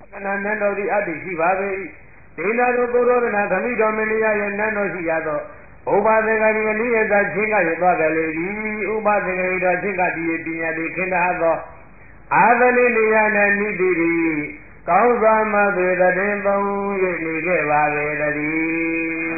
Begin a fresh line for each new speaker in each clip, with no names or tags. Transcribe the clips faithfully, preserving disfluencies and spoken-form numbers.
နာနန္တော်ဒီအတ္တိရှိပါပေ၏ဒေနာတို့ပုရောဒနာခမိတော်မင်းရဲ့နန္တော်ရှိရသောဥပဒေကတိအနိယသာချင်းကရသွားကြလေသည်ဥပဒေကတိတော်ချင်းကတိပညာတိခင်သာသောအာသလိနေယနာနိတိတိကောင်းစွာမသွေတည်သုံး၍နေခဲ့ပါလေတည်း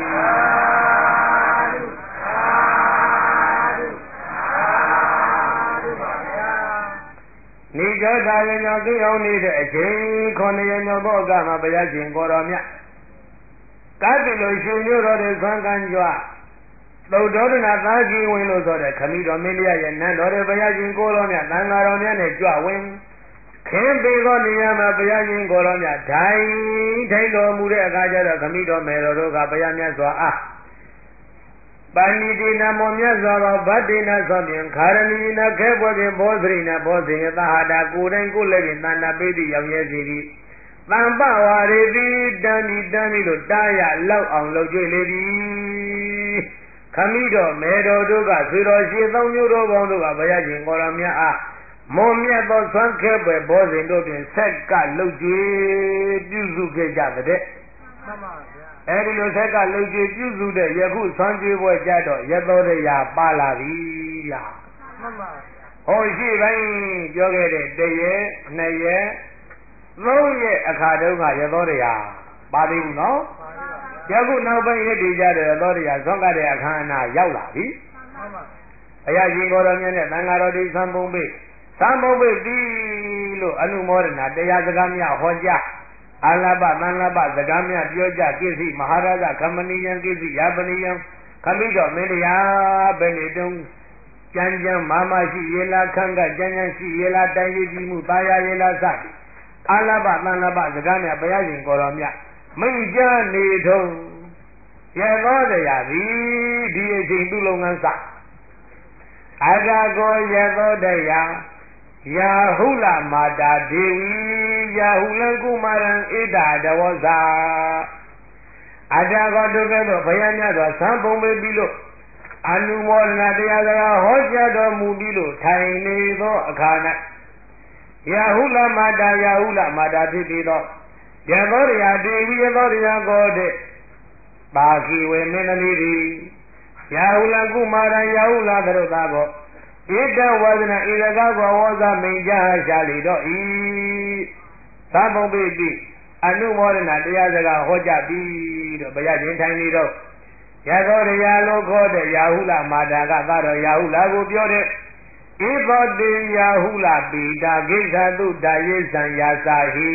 နေကြတာရင်ကြောင့်သိအောင်နေတဲ့အချိန်ခုနှစ်ရက်မြောက်သောအခါမှာဘုရားရှင်ကိုတော်မြတ်ကာတိလိုရှင်မျိုးတော်တွေဆွမ်းကန်းကြွသုဒ္ဓောဒနာသာကြီးဝင်လို့ဆိုတဲ့ခမည်းတော်မင်းတရားရဲ့နန်းတော်တွေဘုရားရှင်ကိုတော်မြတ်သံဃာတော်များနဲ့ကြွဝင်ခင်းပေသောနေရာမှာဘုရားရှင်ကိုတော်မြတ်ဓာင်ထိုင်တော်မူတဲ့အခါကျတော့ခမည်းတော်မေတော်တို့ကဘုရားမြတ်စွာအားပါဏိတိနာမောမြတ်စွာသောဗတ္တိနာသောဖြင့်ခါရဏီနာခဲပွဲဖြင့်ဘောဇရိနာဘောဇင်ယသဟာတာကိုယ်တိုင်ကိုယ်လည်းဖြင့်သန္တာပိတိရောက်ရဲစီသည်တံပဝါရေတိတန်ဒီတန်ဒီလို့တားရလောက်အောင်လုပ်ကြွလေသည်ခမည်းတော်မေတော်တို့ကဆွေတော်ရှိသောမျိုးတော်ပေါင်းတို့ကဘုရားရှင်ကိုယ်တော်မြတ်အားမောမြတ်သောဆွမ်းခဲပွဲဘောဇင်တို့ဖြင့်ဆက်ကလှုပ်ကြွပြုစုခဲ့ကြတဲ့မှန်ပါဗျာအဲဒီလိုဆက်ကလှုပ်ကြွပြုစုတဲ့ယခုဆွမ်းကြွပွဲကြတော့ရသောတရားပါလာပြီလားမှန်ပါဗျာဟောရှိပိုင်းပြောခဲ့တဲ့တရက်နှစ်ရက်သုံးရက်အခါတုန်းကရသောတရားပါသေးဘူးနော်ယခုနောက်ပိုင်းရည်တည်ကြတဲ့ရသောတရားဇောကတဲ့အခမ်းအနားရောက်လာပြီမှန်ပါဘုရားရှင်ကိုယ်တော်မြတ်နဲ့သံဃာတော်တွေသံပုံပိသံပုံပိပြီလို့အနုမောဒနာတရားစကားများဟောကြားအာလဘသံလဘစကားများပြောကြကိစ္စမဟာရဇကမဏိယံကိစ္စယပနိယံခမိတော်မင်းတရားဘယ်နေတုံးကြမ်းကြမ်းမာမရှိရေလာခန့်ကကြမ်းကြမ်းရှိရေလာတိုင်းရည်ပြီးမှုတာယာရေလာစသည်အာလဘသံလဘစကားများဘုရားရှင်ကိုယ်တော်မြတ်မိတ်ကြနေထုံးရသောတရားသည်ဒီအချိန်သူ့လုံငန်းစအာဂါကိုရသောတရားယာဟုလမာတာဒေဝီယာဟုလကုမာရံဣဒာတဝဇာအတ္တကောတုကဲ့သို့ဘုရားမြတ်စွာသံပုံပေးပြီးလို့အနုမောဒနာတရားစကားဟောကြားတော်မူပြီးလို့ထိုင်နေသောအခါ၌ယာဟုလမာတာယာဟုလမာတာဖြစ်ပြီးတော့ယသောတရားဒေဝီယသောတရားကိုတဲ့ပါခီဝေမင်းသမီးသည်ယာဟုလကုမာရံယာဟုလသရုပ်သားကိုဣတဝဇနာဣရကကောဝဇမိန်ကြရှာလီတော့ဤသံပုံပိတိအနုမောဒနာတရားစကားဟောကြားပြီးတော့ဘုရားရှင်ထိုင်နေတော့ရသောတရားလို့ခေါ်တဲ့ယာဟုလမာတာကသာတော်ယာဟုလကိုပြောတဲ့ဣသောတေယာဟုလပိတာဂိဋ္ဌတုတာယေသံယာစာဟိ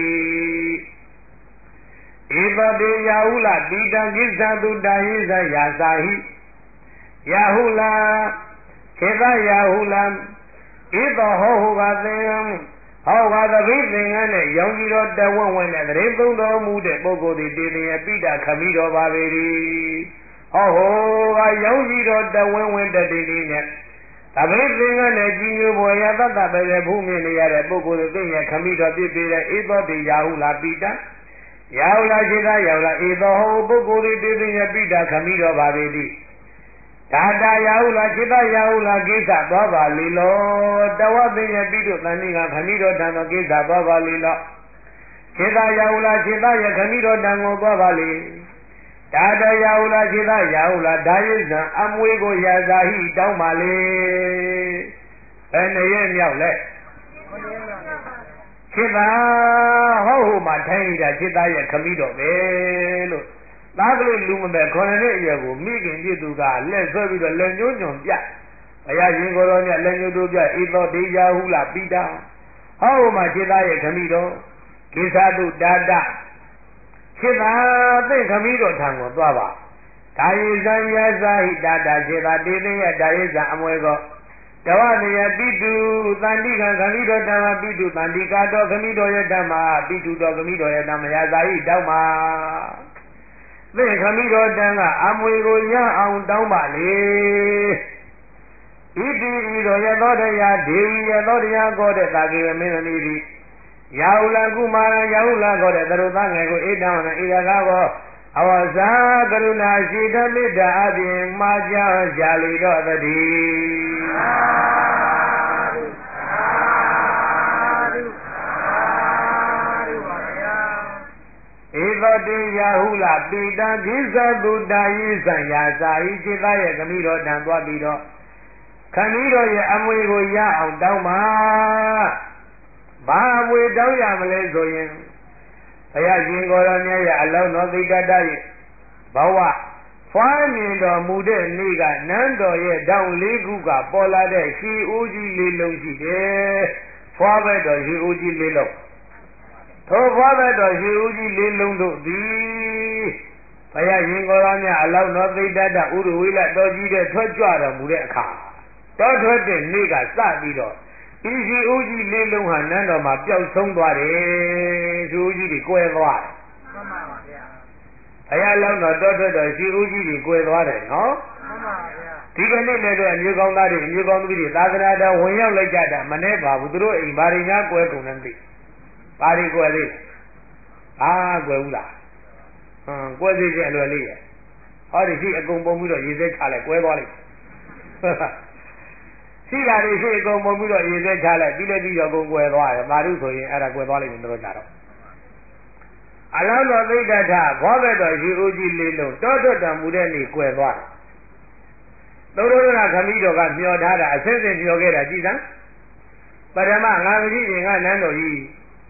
ဣသောတေယာဟုလပိတာဂိဋ္ဌတုတာယေသံယာစာဟိယာဟုလခေသယာဟုလံဣသောဟောဟုကသင်ဟောကသပိသင်္ကန်းနဲ့ရောင်ကြီးတော်တဝဝနဲ့တရင်သုံးတော်မူတဲ့ပုဂ္ဂိုလ်သည်တေတယပိတာခမိတော်ပါပေ၏ဟောဟောကရောင်ကြီးတော်တဝဝတတိတိနဲ့သပိသင်္ကန်းနဲ့ကြီးညိုပေါ်ရသတ္တပဲဘုမြင်နေရတဲ့ပုဂ္ဂိုလ်သည်ရဲ့ခမိတော်ပြည့်ပြည့်တဲ့ဣသောတိယာဟုလာပိတာယာဟုလာရှိသာယာဟုလာဣသောဟောပုဂ္ဂိုလ်သည်တေတယပိတာခမိတော်ပါပေ၏ဒါတာယာဟုလာจิตယာဟုလာကိစ္စသွားပါလေလောတဝသိယပိတုသန္တိကခဏိတော်တံသောကိစ္စသွားပါလေလောจิตယာဟုလာจิตယခဏိတော်တံကိုသွားပါလေဒါတယာဟုလာจิตယာဟုလာဒါယိဇံအမွေကိုရာဇာဟိတောင်းပါလေဘယ်နှရဲ့မြောက်လဲจิตဟောဟိုမှာထိုင်နေတာจิตရဲ့ခဏိတော်ပဲလို့သားကလေးလူမမဲ့ခေါ်နေတဲ့အရွယ်ကိုမိခင်ပြည့်သူကလက်ဆွဲပြီးတော့လက်ညှိုးညွန်ပြဘုရားရှင်ကိုယ်တော်မြတ်လက်ညှိုးတို့ပြဣသောတေယာဟုလပိတာဟောမှာခြေသားရဲ့ခမီးတော်ကိသတုတာတခြေသားသိခမီးတော်ထံကိုသွားပါဒါယေဇံယဇာဟိတာတာခြေသားတေသိယဒါယေဇံအမွေကောတဝတယပိတုသန္တိကခမီးတော်ဓမ္မပိတုသန္တိကာတော်ခမီးတော်ရဲ့ဓမ္မပိတုတော်ခမီးတော်ရဲ့ဓမ္မယဇာဟိတောင်းပါသင်ခမီးတော်တန်ကအမွေကိုရအောင်တောင်းပါလေဣတိဤတော်ရသောတရားဒေဝီရသောတရားကောတဲ့တာကေမင်းသမီးသည်ယာဟုလကုမာရယာဟုလကောတဲ့သရုပ်သားငယ်ကိုဣတံဝနဣရကာကောအဝဇာကရုဏာရှိတမေတ္တာအပြင်မှာကြောင်းရှာလီတော်တည်းယာဟုလာပိတာကိစ္စတုတာယိဆံယာစာဟိจิตရဲ့ခမည်းတော်တန်သွားပြီးတော့ခမည်းတော်ရဲ့အမွေကိုရအောင်တောင်းပါဘာအမွေတောင်းရမလဲဆိုရင်ဘုရားရှင်ကိုယ်တော်မြတ်ရဲ့အလောင်းတော်သိတ္တရဲ့ဘဝဖွားမြင်တော်မူတဲ့နေ့ကနန်းတော်ရဲ့တောင်လေးခုကပေါ်လာတဲ့ရှီဦးကြီးလေးလုံးရှိတယ်ဖွားဘက်တော်ရှီဦးကြီးလေးလုံးထိုဖွားဘက်တော်ရှီဦးကြီးလေးလုံးတို့သည်ဘုရားရှင်ကိုယ်တော်မြတ်အလောင်းတော်သိတ္တဥရဝိလတော်ကြီးတဲ့ထွက်ကြွတော်မူတဲ့အခါတော်ထွက်တဲ့နေ့ကစပြီးတော့ဒီရှီဦးကြီးလေးလုံးဟာနန်းတော်မှာပျောက်ဆုံးသွားတယ်ရှီဦးကြီးတွေကွဲသွားတယ်မှန်ပါပါဗျာဘုရားလောင်းတော်တော်ထွက်တော်ရှီဦးကြီးတွေကွဲသွားတယ်နော်မှန်ပါဗျာဒီကနေ့လည်းအမျိုးကောင်းသားတွေအမျိုးကောင်းသူတွေသာသနာတော်ဝင်ရောက်လိုက်ကြတာမနှဲပါဘူးသူတို့အိမ်ဘာတွေများကွဲကုန်တယ်မသိဘာတွေကွဲသေးအာကွဲဘူးလားဟမ်ကွဲသေးခြင်းအလွယ်လေးရဲ့ဟောဒီရှိအကုန်ပုံပြီးတော့ရေစဲချလိုက်ကွဲသွားလိုက်ရှိတာတွေရှိအကုန်ပုံပြီးတော့ရေစဲချလိုက်ပြီးလည်းပြီးတော့ကုန်ကွဲသွားတယ်မာရုဆိုရင်အဲ့ဒါကွဲသွားလိမ့်မယ်တို့ကြတော့အလောင်းတော်သိတ္တထဘောဘက်တော်ရှိဦးကြီးလေးလုံးတောထွတ်တော်မူတဲ့နေ့ကွယ်သွားတယ်။သုဒ္ဓရခမည်းတော်ကမျှော်ထားတာအစစ်စစ်မျှော်ခဲ့တာကြည်စမ်းပထမငါမကြည့်ရင်ငါနန်းတော်ကြီး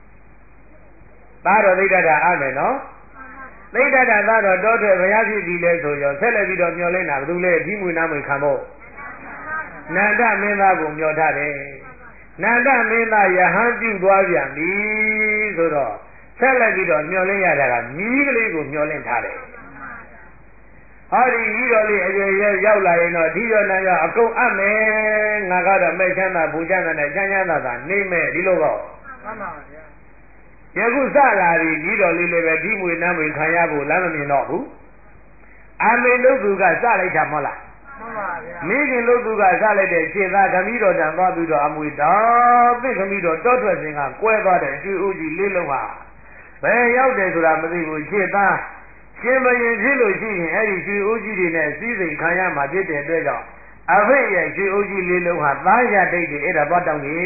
သားတော်သိတ္တထအားမယ်နော်။သိတ္တထသားတော်တောထွတ်ဘုရားဖြစ်ပြီလဲဆိုရောဆက်လက်ပြီးတော့မျှော်လင့်တာဘယ်သူလဲဒီမွေနာမွေခံဖို့နန္ဒမင်းသားကိုမျှော်ထားတယ်။နန္ဒမင်းသားယဟန်ပြုသွားပြန်ပြီဆိုတော့ဆက်လက်ပြီးတော့မျောလင့်ရတာကမြီးကလေးကိုမျောလင့်ထားတယ်ဟောဒီကြီးတော်လေးအရွယ်ရောက်လာရင်တော့ဒီရောနာရောအကုန်အပ်မယ်ငါကတော့မဲ့ချမ်းသာဘူချမ်းသာနဲ့ချမ်းချမ်းသာသာနေမယ်ဒီလိုတော့မှန်ပါဗျာယခုစလာပြီကြီးတော်လေးလည်းပဲဒီမွေနှမ်းမွေခံရဖို့လမ်းမမြင်တော့ဘူးအမေလို့သူကစလိုက်တာမဟုတ်လားမှန်ပါဗျာမိခင်လို့သူကစလိုက်တဲ့ခြေသားခမည်းတော်တန်သွားပြီးတော့အမွေတော်သိခမည်းတော်တောထွက်စဉ်ကကွဲသွားတဲ့ကျွေးဦးကြီးလေးလုံးဟာဘယ်ရောက်တယ်ဆိုတာမသိဘူးရှင်းသားရှင်ဘရင်ဖြစ်လို့ရှိရင်အဲ့ဒီရွှေအိုးကြီးတွေနဲ့စီးစိမ်ခံရမှာဖြစ်တဲ့အတွက်ကြောင့်အဖေရဲ့ရွှေအိုးကြီးလေးလုံးဟာသားရတိတ်တွေအဲ့ဒါသွားတောင်းနေ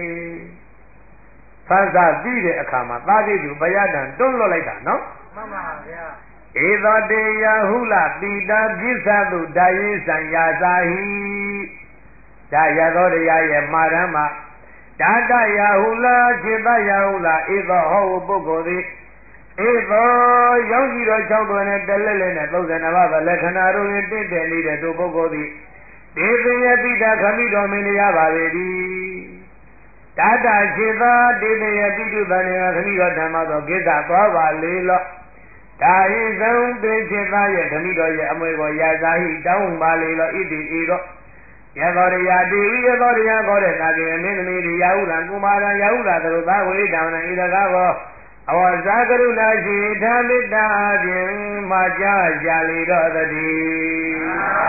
ဖန်စာပြီးတဲ့အခါမှာသားကြီးသူဘယတံတွန်းလွတ်လိုက်တာနော်မှန်ပါဗျာဧသောတေယဟုလပိတာပြစ္ဆတုဒါယေသံယာစာဟိဒါရသောတရားရဲ့မှာရမ်းမှာဒါတယဟုလာจิตယဟုလာဧသောဟောပုဂ္ဂိုလ်သည်ဧသောရောက်ကြည့်တော့၆သွဲနဲ့တလက်လက်နဲ့၃၂ပါးပဲလက္ခဏာတို့ရင်တင့်တယ်နေတဲ့သူပုဂ္ဂိုလ်သည်ဒေသယပိတာခမိတော်မင်းရပါပေသည်ဒါတจิตဒေသယပိတုတန်ခမိတော်ဓမ္မသောကိစ္စသွားပါလေလောဒါဟိဆုံးပေจิตရဲ့ခမိတော်ရဲ့အမွေကိုရာဇာဟိတောင်းပါလေလောဣတိဧတော့ယသောရိယဒေဝိယသောရိယခေါ်တဲ့နာကေမင်းသမီးတွေယာဟုလံကုမာရံယာဟုလသရုသာဝိတံနံဣဒကာဘောအဝဇာကရုဏာရှိထာမေတ္တာဖြင့်မှာကြားကြလေတော့တည်း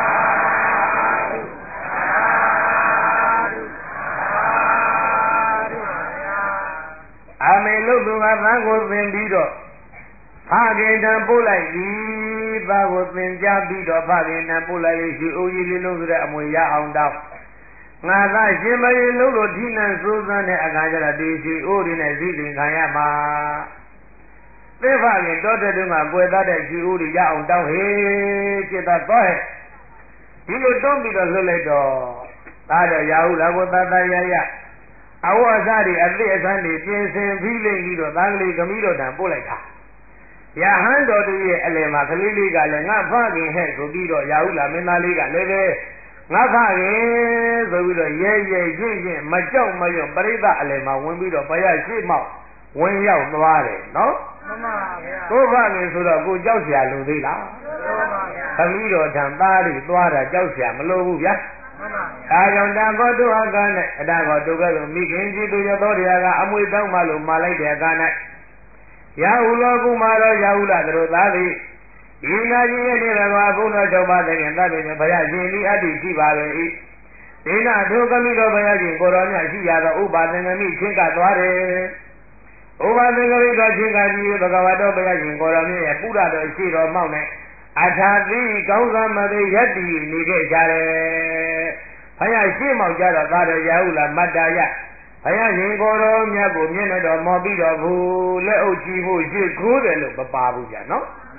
အမေလို့သူကသံကိုသင်ပြီးတော့ဖခင်တံပို့လိုက်သည်သားကိုသင်ကြားပြီးတော့ဖခင်တံပို့လိုက်ရှိအိုးကြီးလေးလုံးဆိုတဲ့အမွေရအောင်တောင်းငါသာရှင်မရေလုံးလို့ဒီနံစိုးစမ်းတဲ့အခါကျတော့ဒီရှိအိုးတွေနဲ့စည်းစိမ်ခံရမှာသေဖခင်တောတဲ့တုန်းကကွယ်သားတဲ့ရှိအိုးတွေရအောင်တောင်းဟေးจิตသားတော့ဟဲ့ဒီလိုတွန်းပြီးတော့လွတ်လိုက်တော့သားတော်ရာဟုလာကိုသာသာရရအဝအစားတွေအသိအဆန်းတွေပြင်ဆင်ပြီးလိမ့်ပြီးတော့သားကလေးကမိတော်တံပို့လိုက်တာယဟန်တော်တို့ရဲ့အလယ်မှာကလေးလေးကလည်းငါဖခင်ဟဲ့ဆိုပြီးတော့ရာဟုလာမင်းသားလေးကလည်းပဲငါဖခင်ဆိုပြီးတော့ရဲရဲရင့်ရင့်မကြောက်မရွံ့ပရိသတ်အလယ်မှာဝင်ပြီးတော့ဘုရားရှိမောက်ဝင်ရောက်သွားတယ်နော်မှန်ပါဗျာကိုဖခင်ဆိုတော့ကိုကြောက်เสียလို့သေးလားမှန်ပါဗျာသမီးတော်ထံသားတွေသွားတာကြောက်เสียမလို့ဘူးဗျာမှန်ပါဗျာဒါကြောင့်တာဘောတုအကနဲ့အတာကောတုကလို့မိခင်ကြီးသူရတော်တရားကအမွေတောင်းမှလို့မာလိုက်တဲ့အခါ၌ရာဟုလောကုမာရောရာဟုလတို့သားသည်ဒီနာကြီးရဲ့နေတော်ဘုန်းတော်၆ပါးတခင်သဗ္ဗေဘုရားရှင်ဤအတ္တိရှိပါပေ၏ဒေနာဒုကမိတော်ဘုရားရှင်ကိုတော်မြတ်ရှိရသောဥပါသင်္ကမိချင်းကသွားတယ်ဥပါသင်္ကမိတော်ချင်းကကြီးဘဂဝါတော်ဘုရားရှင်ကိုတော်မြတ်ရဲ့ပုရတော်ရှိတော်မောက်နဲ့အထာတိကောင်းစားမသိယတ္တိနေခဲ့ကြတယ်ဘုရားရှိမောက်ကြတော့သားတော်ရာဟုလမတ္တယဘုရားရှင်ကိုယ်တော်မြတ်ကိုမျက်နှာတော်မော်ပြီးတော့ဘူးလက်အုပ်ချီဖို့ရှိခိုးတယ်လို့မပါဘူးဗျာနော်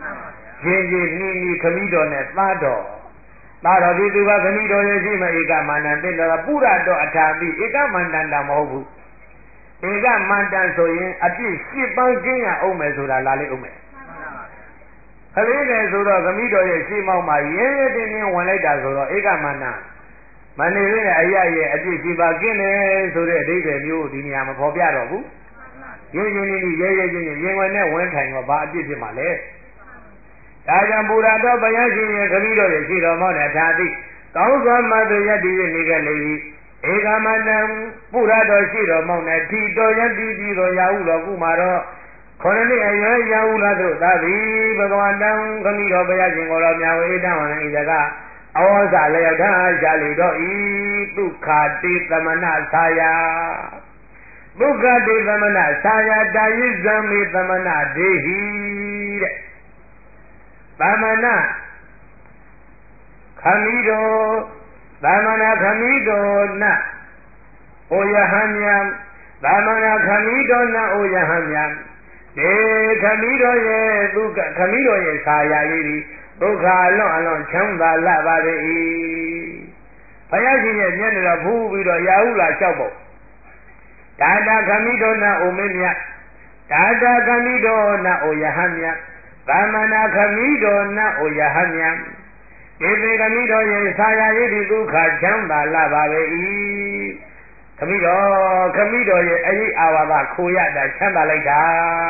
ရှင်ကြီးနီးနီးခမီးတော်နဲ့သားတော်သားတော်ဒီသူကခမီးတော်ရဲ့ရှိမဧကမန္တန်သိတော်ပုရတော်အထာပိဧကမန္တန်တာမဟုတ်ဘူးဧကမန္တန်ဆိုရင်အပြည့်ရှစ်ပန်းကျင်းရအောင်မယ်ဆိုတာလာလိမ့်အောင်မယ်ခလေးတယ်ဆိုတော့ခမီးတော်ရဲ့ရှေးမောက်မှာရဲရဲတင်းတင်းဝင်လိုက်တာဆိုတော့ဧကမန္တန်မနေရတဲ့အရာရဲ့အပြည့်ရှိပါကင်းတယ်ဆိုတဲ့အဓိပ္ပာယ်မျိုးဒီနေရာမှာပေါ်ပြတော့ဘူးရင်းရင်းလေးရဲရဲချင်းရင်ဝင်နဲ့ဝင်ထိုင်တော့ဘာအပြည့်ဖြစ်မှာလဲဒါကြောင့်ဘုရားတော်ဘုရားရှင်ရဲ့ခမည်းတော်ရဲ့ရှိတော်မောတဲ့သာတိကောင်းစွာမှသူယတ္တိနေကြလေ၏ဧကမတံဘုရားတော်ရှိတော်မောတဲ့ထီတော်ယတ္တိပြီးတော်ရာဟုတော်ကုမာတော်ခொနည်းအရွယ်ရာဟုလာတို့သာသည်ဘဂဝန္တံခမည်းတော်ဘုရားရှင်ကိုတော်မြတ်ဝေတံဝံဤတကအဝဇလျောက်ထားရှာလေတော့ဤဒုက္ခတေသမနသာယဒုက္ခတေသမနသာယတာယိဇံမေသမနဒေဟိတဲ့သမနခမီတော်သမနခမီတော်နဩယဟံမြံသမနခမီတော်နဩယဟံမြံဒေခမီတော်ရဲ့ဒုက္ခခမီတော်ရဲ့သာယလေးဒီဒုက္ခအလွန်အလွန်ချမ်းသာလာပါ၏ဘုရားရှင်ရဲ့မျက်နှာတော်ဖူးပြီးတော့ရာဟုလာလျှောက်ဖို့ဒါတာခမိတော်နာအိုမင်းမြတ်ဒါတာခမိတော်နာအိုယဟမြတ်သမနာခမိတော်နာအိုယဟမြတ်ဒီပေခမိတော်ရဲ့ဆာယာရိတိဒုက္ခချမ်းသာလာပါ၏ခမိတော်ခမိတော်ရဲ့အရေးအာဝါဒခိုရတာချမ်းသာလိုက်တာ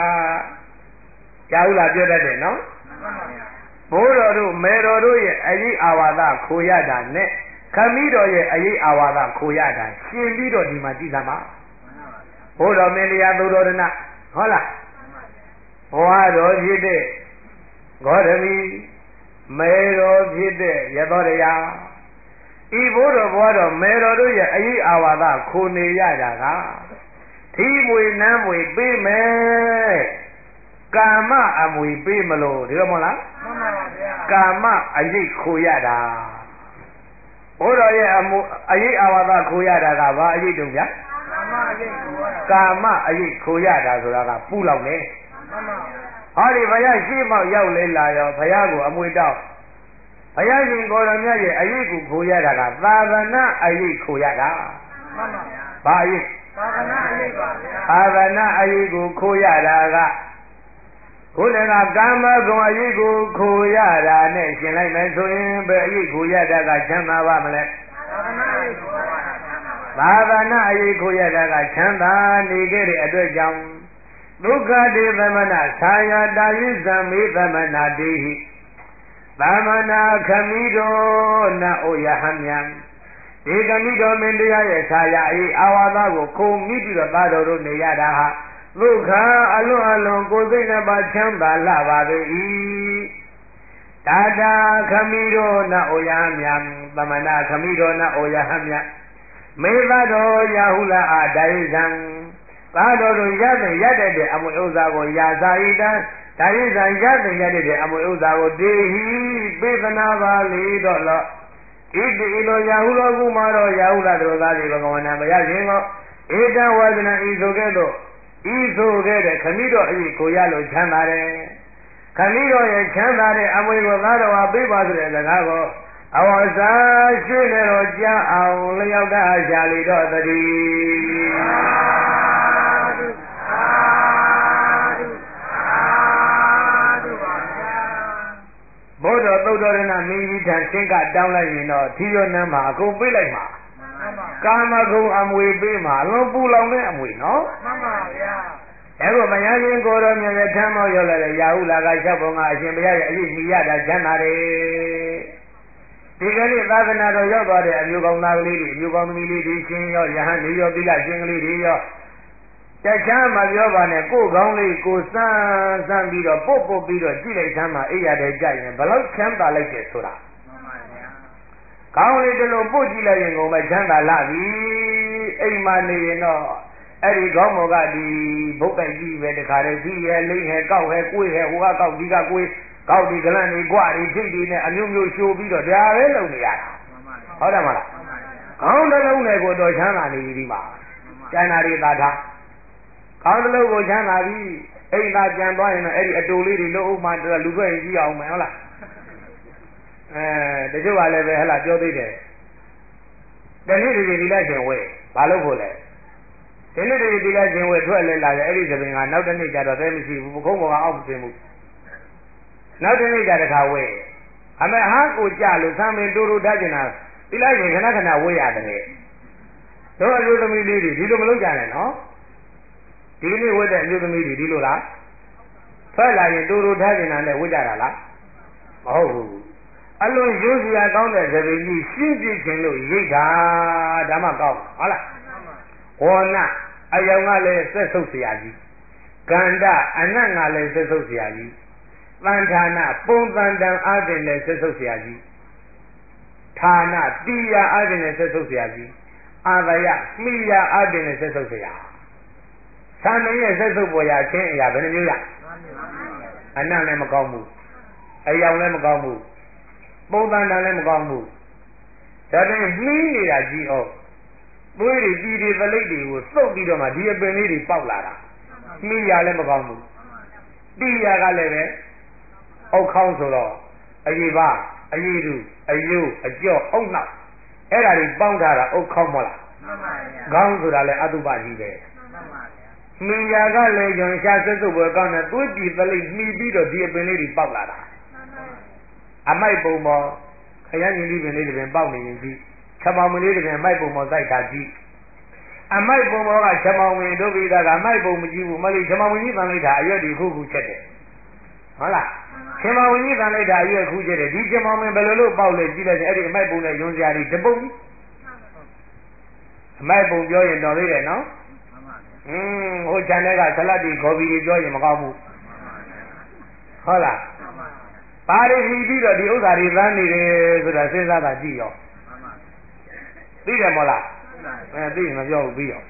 ရာဟုလာပြောတတ်တယ်နော်ဘိုးတော်တို့မေတော်တို့ရဲ့အရေးအာဝါဒခိုရတာနဲ့ခမည်းတော်ရဲ့အရေးအာဝါဒခိုရတာရှင်ပြီးတော့ဒီမှာကြည်သာမှာဘိုးတော်မင်းတရားသူတော်ရဏဟုတ်လားဘဝတော်ဖြစ်တဲ့ဂေါတမီမေတော်ဖြစ်တဲ့ရသောတရားဤဘိုးတော်ဘဝတော်မေတော်တို့ရဲ့အရေးအာဝါဒခိုနေရတာကသီးမွေနမ်းမွေပေးမယ်ကာမအမွေပေးမလို့ဒီလိုမဟုတ်လားမှန်ပါဗျာကာမအရေးခိုရတာဘုရားရဲ့အမှုအရေးအာဝါဒခိုရတာကဘာအရေးတုံးဗျာကာမအရေးခိုရတာကာမအရေးခိုရတာဆိုတာကပူလောက်နေမှန်ပါဗျာဟောဒီဘုရားရှိမောက်ရောက်လဲလာရောဘုရားကိုအမွေတောက်ဘုရားရှင်ကိုယ်တော်မြတ်ရဲ့အရေးကိုခိုရတာကသာသနာအရေးခိုရတာမှန်ပါဗျာဘာအရေးသာသနာအရေးပါဗျာသာသနာအရေးကိုခိုရတာကခုနကကာမဂုဏ်အရေးကိုခိုရတာနဲ့ရှင်လိုက်မယ်ဆိုရင်ဘယ်အရေးခိုရတာကချမ်းသာပါမလဲသာသနာအရေးခိုရတာသာသနာအရေးခိုရတာကချမ်းသာနေခဲ့တဲ့အတွက်ကြောင့်ဒုက္ခတေသမနသာယတာယိဇံမေသမနာတေဟိသမနာခမိတော်နဩယဟံမြံဒီခမိတော်မင်းတရားရဲ့သာယအေးအာဝါဒကိုခုံမိပြီးတော့သားတော်တို့နေရတာဟာဒုက္ခအလွန်အလွန်ကိုယ်စိတ်နဲ့ပါချမ်းသာလာပါ၏တာတာခမိတော်နဩယဟမြံသမနာခမိတော်နဩယဟမြံမေသတော်ရာဟုလာအာဒိုင်ဇံသာတော်တို့ရတဲ့ရတဲ့တဲ့အမွေဥစ္စာကိုယာစာဣတံဒါရိဇံရတဲ့ရတဲ့အမွေဥစ္စာကိုဒေဟိပေသနာပါလေတော့လောဣတိလိုရာဟုလောကုမာတော်ရာဟုလာတော်သားတွေဘဂဝန္တဘုရားရှင်ကိုဧတံဝါဒနာဤဆိုကဲ့သို့ဤဆိုခဲ့တဲ့ခမိတော်အရေးကိုရလို့ချမ်းသာတယ်ခမိတော်ရဲ့ချမ်းသာတဲ့အမွေကိုသားတော်ဟာပေးပါဆိုတဲ့စကားကိုအဝါစာရှိနေတော့ကြားအောင်လျောက်တာရှာလီတော့တည်းဘုဒ္ဓသုတ်တော်ရဏမင်းကြီးထံဆင်းကတောင်းလိုက်ရင်တော့ထီရောနမ်းမှာအကုန်ပေးလိုက်မှာကာမဂုဏ်အမွေပေးမှာအလုံးပူလောင်တဲ့အမွေနော်မှန်ပါဗျာအဲ့တော့ဘုရားရှင်ကိုယ်တော်မြတ်ရဲ့ထမ်းမောရောက်လာတဲ့ရာဟုလာကလျှောက်ပုံကအရှင်ဘုရားရဲ့အရေးကြီးရတာချမ်းသာတယ်ဒီကနေ့သာသနာတော်ရောက်သွားတဲ့အမျိုးကောင်းသားကလေးတွေအမျိုးကောင်းသမီးလေးတွေရှင်ရောယဟန်နေရောသီလရှင်ကလေးတွေရောတခြားမပြောပါနဲ့ကိုယ်ကောင်းလေးကိုစမ်းစမ်းပြီးတော့ပုတ်ပုတ်ပြီးတော့ကြည့်လိုက်သမ်းမှာအိယာတဲ့ကြရင်ဘလောက်ချမ်းသာလိုက်တယ်ဆိုတာမှန်ပါဗျာကောင်းလေးတလုံးပုတ်ကြည့်လိုက်ရင်ကုန်ပဲချမ်းသာလာပြီအိမ်မှာနေရင်တော့အဲ့ဒီကောင်းမောကဒီဘုတ်တိုက်ကြီးပဲတခါတည်းပြီးရဲ့လိမ့်ဟဲကောက်ဟဲကိုယ်ဟဲဟိုကကောက်ဒီကကိုယ်ကောက်ဒီကလန့်နေကြွတွေထိတ်တွေနဲ့အမျိုးမျိုးရှိုးပြီးတော့ဒါပဲလုပ်နေရတာဟုတ်တယ်မလားကောင်းတစ်လုံးနဲ့ကိုတော့ချမ်းသာနေပြီဒီမှာကျန်တာတွေသာထားကောင်းတဲ့လို့ကိုချမ်းသာပြီအိမ်သာပြန်သွားရင်တော့အဲ့ဒီအတူလေးတွေလို့ဥမှလူတွေ့ရင်ကြည့်အောင်မယ်ဟုတ်လားအဲတချို့ကလည်းပဲဟဲ့လားပြောသေးတယ်တနေ့ဒီဒီလိုက်ရှင်ဝဲဘာလို့ဖို့လဲဒီနေ့ဒီဒီလိုက်ရှင်ဝဲထွက်လဲလာတယ်အဲ့ဒီသပင်ကနောက်တစ်နေ့ကျတော့သဲမရှိဘူးပကုံးပေါ်ကအောက်မသိဘူးနောက်တစ်နေ့ကျတခါဝဲအမေဟာကိုကြလို့သံပင်တူတူတတ်ကျင်တာဒီလိုက်ရှင်ခဏခဏဝဲရတယ်တို့အမျိုးသမီးလေးတွေဒီလိုမလုပ်ကြနဲ့နော်ဒီနေ့ဝဲတဲ့အမျိုးသမီးတွေဒီလိုလားထွက်လာရင်တူတူတတ်ကျင်တာနဲ့ဝဲကြတာလားမဟုတ်ဘူးအလွန်ရိုးစရာကောင်းတဲ့သပင်ကြီးရှင်းပြခြင်းလို့ရိတ်တာဒါမှကောင်းဟုတ်လားဝေါနအယောင်ကလည်းဆက်ဆုပ်เสียကြီးကန္တအနတ်ကလည်းဆက်ဆုပ်เสียကြီးသံဌာနပုံသဏ္ဍာန်အားဖြင့်လည်းဆက်ဆုပ်เสียကြီးဌာနတိယအားဖြင့်လည်းဆက်ဆုပ်เสียကြီးအာသယမိယအားဖြင့်လည်းဆက်ဆုပ်เสียသံမင်းရဲ့ဆက်ဆုပ်ပေါ်ရခြင်းအရာဘယ်နှမျိုးလဲအနတ်လည်းမကောင်းဘူးအယောင်လည်းမကောင်းဘူးပုံသဏ္ဍာန်လည်းမကောင်းဘူးဒါပေမဲ့နှီးနေတာကြီးအောင်သွေးတွေပြည်တွေပလိတ်တွေကိုသုတ်ပြီးတော့မှဒီအပင်လေးတွေပေါက်လာတာနှီးရလည်းမကောင်းဘူးတိရကလည်းပဲအောက်ခေါင်းဆိုတော့အရေးပါအရေးသူအယိုးအကြော့အုံနောက်အဲ့ဒါတွေပေါင်းထားတာအောက်ခေါင်းမလားမှန်ပါဗျာခေါင်းဆိုတာလည်းအတုပကြီးပဲမှန်ပါဗျာနှီးရကလည်းကျွန်ရှားစွတ်စွတ်ပွဲကောင်းတဲ့သွေးပြည်ပလိတ်နှီးပြီးတော့ဒီအပင်လေးတွေပေါက်လာတာအမိုက်ပုံပေါ်ခရမ်းကြီးလေးပင်လေးတွေပင်ပေါက်နေရင်ကြည့်ချက်မောင်မလေးတွေပင်အမိုက်ပုံပေါ်စိုက်တာကြည့်အမိုက်ပုံပေါ်ကချက်မောင်ဝင်တို့ပြီးသားကအမိုက်ပုံမကြည့်ဘူးမလေးချက်မောင်ဝင်ကြီးတန်လိုက်တာအရွက်ဒီခုခုချက်တယ်ဟုတ်လားချက်မောင်ဝင်ကြီးတန်လိုက်တာအရွက်ခုချက်တယ်ဒီချက်မောင်ဝင်ဘယ်လိုလုပ်ပေါက်လဲကြည့်လိုက်ရင်အဲ့ဒီအမိုက်ပုံနဲ့ယွန်းစရာတွေတပုတ်အမိုက်ပုံပြောရင်တော်သေးတယ်နော်อืมဟိုခြံထဲကဆလတ်တွေခေါ်ပြီးပြောရင်မကောင်းဘူးဟုတ်လားပါရရှိပြီးတော့ဒီဥစ္စာတွေသမ်းနေတယ်ဆိုတာစဉ်းစားတာကြည့်ရောသိတယ်မို့လားအဲသိရင်မပြောဘူးပြီးရော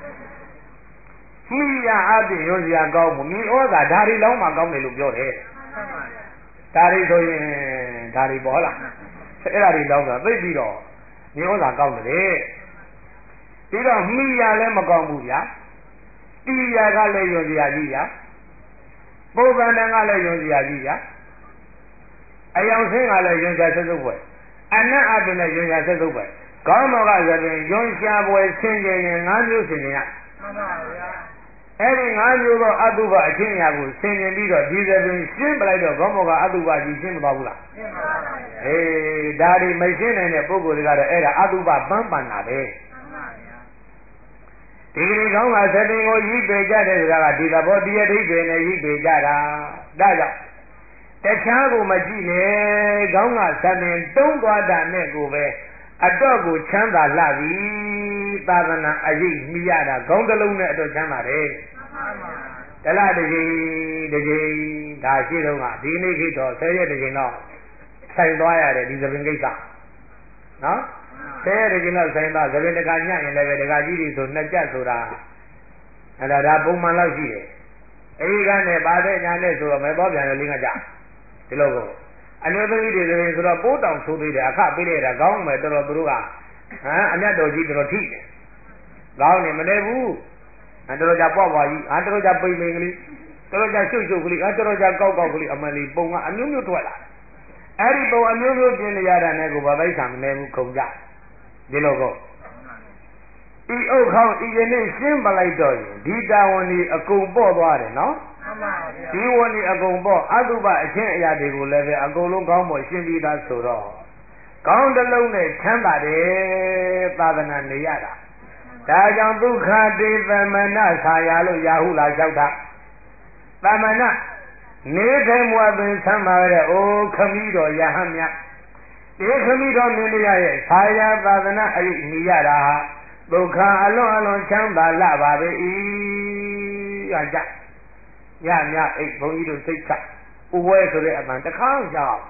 မိရအပ်ရင်ရုံးစရာကောင်းမှုမိဩဇာဓာရီလောင်းမှကောင်းတယ်လို့ပြောတယ်ဓာရီဆိုရင်ဓာရီပေါ်လားအဲ့ဓာရီလောင်းတာသိပြီးတော့မိဩဇာကောင်းတယ်ပြီးတော့မိရလည်းမကောင်းဘူးဗျာတိရကလည်းရုံးစရာကြီးဗျာပုဗ္ဗန္တကလည်းရုံးစရာကြီးဗျာအယောင်ဆင်းကလည်းယွန်ရှာဆက်စုပ်ပွဲအနတ်အပင်နဲ့ယွန်ရှာဆက်စုပ်ပွဲကောင်းမောကဆိုရင်ယွန်ရှာပွဲဆင်းကျင်ရင်၅မျိုးဆင်ကျင်ရမှန်ပါဗျာအဲ့ဒီ၅မျိုးသောအတုပအချင်းရာကိုဆင်ကျင်ပြီးတော့ဒီသပင်ရှင်းပလိုက်တော့ကောင်းမောကအတုပကြီးရှင်းမသွားဘူးလားရှင်းပါပါဗျာအေးဒါဒီမရှင်းနိုင်တဲ့ပုဂ္ဂိုလ်တွေကတော့အဲ့ဒါအတုပပန်းပန်တာပဲမှန်ပါဗျာဒီကနေ့ကောင်းကသပင်ကိုရိပ်ပေကြတဲ့ဆိုတာကဒီသဘောတရားဒိဋ္ဌိနဲ့ရိပ်ပေကြတာဒါကြောင့်တခြားကိုမကြည့်နဲ့ခေါင်းကသပင်တုံးသွားတာနဲ့ကိုပဲအတော့ကိုချမ်းသာလှပြီသာသနာအရေးမိရတာခေါင်းတစ်လုံးနဲ့အတော့ချမ်းသာတယ်တလားတစ်ချိန်တစ်ချိန်ဒါရှိတော့ကဒီနေ့ခေတ်တော့ဆယ်ရက်တစ်ချိန်တော့ဆိုင်သွားရတယ်ဒီသပင်ကိစ္စနော်ဆယ်ရက်တစ်ချိန်တော့ဆိုင်သွားသပင်တကညံ့ရင်လည်းပဲတကကြီးတွေဆိုနှစ်ကြက်ဆိုတာအဲ့ဒါဒါပုံမှန်လောက်ရှိတယ်အဲဒီကနဲ့ပါတဲ့ညာနဲ့ဆိုတော့မဲတော့ပြန်လို့လေးငါကြဒီလိုကိုအမျိုးသမီးတွေဆိုရင်ဆိုတော့ပိုးတောင်ဆိုးသေးတယ်အခပေးလိုက်တာကောင်းမယ်တော်တော်သူတို့ကဟမ်အမြတ်တော်ကြီးတော်တော်ထိတယ်ကောင်းနေမလဲဘူးတော်တော်ကြပွားပွားကြီးဟာတော်တော်ကြပိန်ပိန်ကလေးတော်တော်ကြရှုပ်ရှုပ်ကလေးဟာတော်တော်ကြကောက်ကောက်ကလေးအမှန်လေးပုံကအမျိုးမျိုးထွက်လာအဲ့ဒီပုံအမျိုးမျိုးပြင်နေရတာနဲ့ကိုဘာသိဆံမနေဘူးခုံကြဒီလိုကိုဤဥခေါင်းဤယနေ့ရှင်းပလိုက်တော့ရင်ဒီတာဝန်ဒီအကုန်ပေါ့သွားတယ်နော်ဒီဝန်ဒီအကုန်ပေါ့အတုပအချင်းအရာတွေကိုလည်းပဲအကုန်လုံးကောင်းဖို့ရှင်းပြီးသားဆိုတော့ကောင်းတစ်လုံးနဲ့ချမ်းသာတယ်သာသနာနေရတာဒါကြောင့်ဒုက္ခတေသမဏဆာယာလို့ရာဟုလာလျှောက်တာသမဏနေထိုင်မွားပင်ဆမ်းပါကြတဲ့အိုခမီးတော်ယဟန်မြတ်ဒီခမီးတော်မင်းတရားရဲ့ဆာယာသာသနာအရေးနေရတာဒုက္ခအလွန်အလွန်ချမ်းသာလှပါပေ၏ရကြညညအိတ်ဘုန်းကြီးတို့စိတ်ချဥဝဲဆိုတဲ့အပန်တခါကြောက်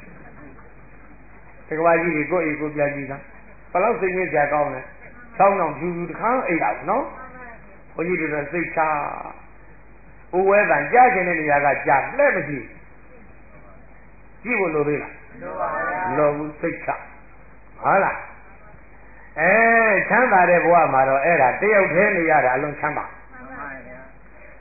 တကဘာကြီးကိုအိတ်ကိုပြကြည့်တာဘယ်လောက်စိတ်ညစ်ကြကောင်းလဲဆောင်းအောင်ဖြူဖြူတခါအိတ်တာနော်ဘုန်းကြီးတို့စိတ်ချဥဝဲတန်ကြားခြင်းတဲ့နေရာကကြားလက်မရှိကြည့်ဖို့လိုသေးလားလိုဘူးစိတ်ချဟုတ်လားအဲချမ်းသာတဲ့ဘဝမှာတော့အဲ့ဒါတယောက်တည်းနေရတာအလုံးချမ်းသာ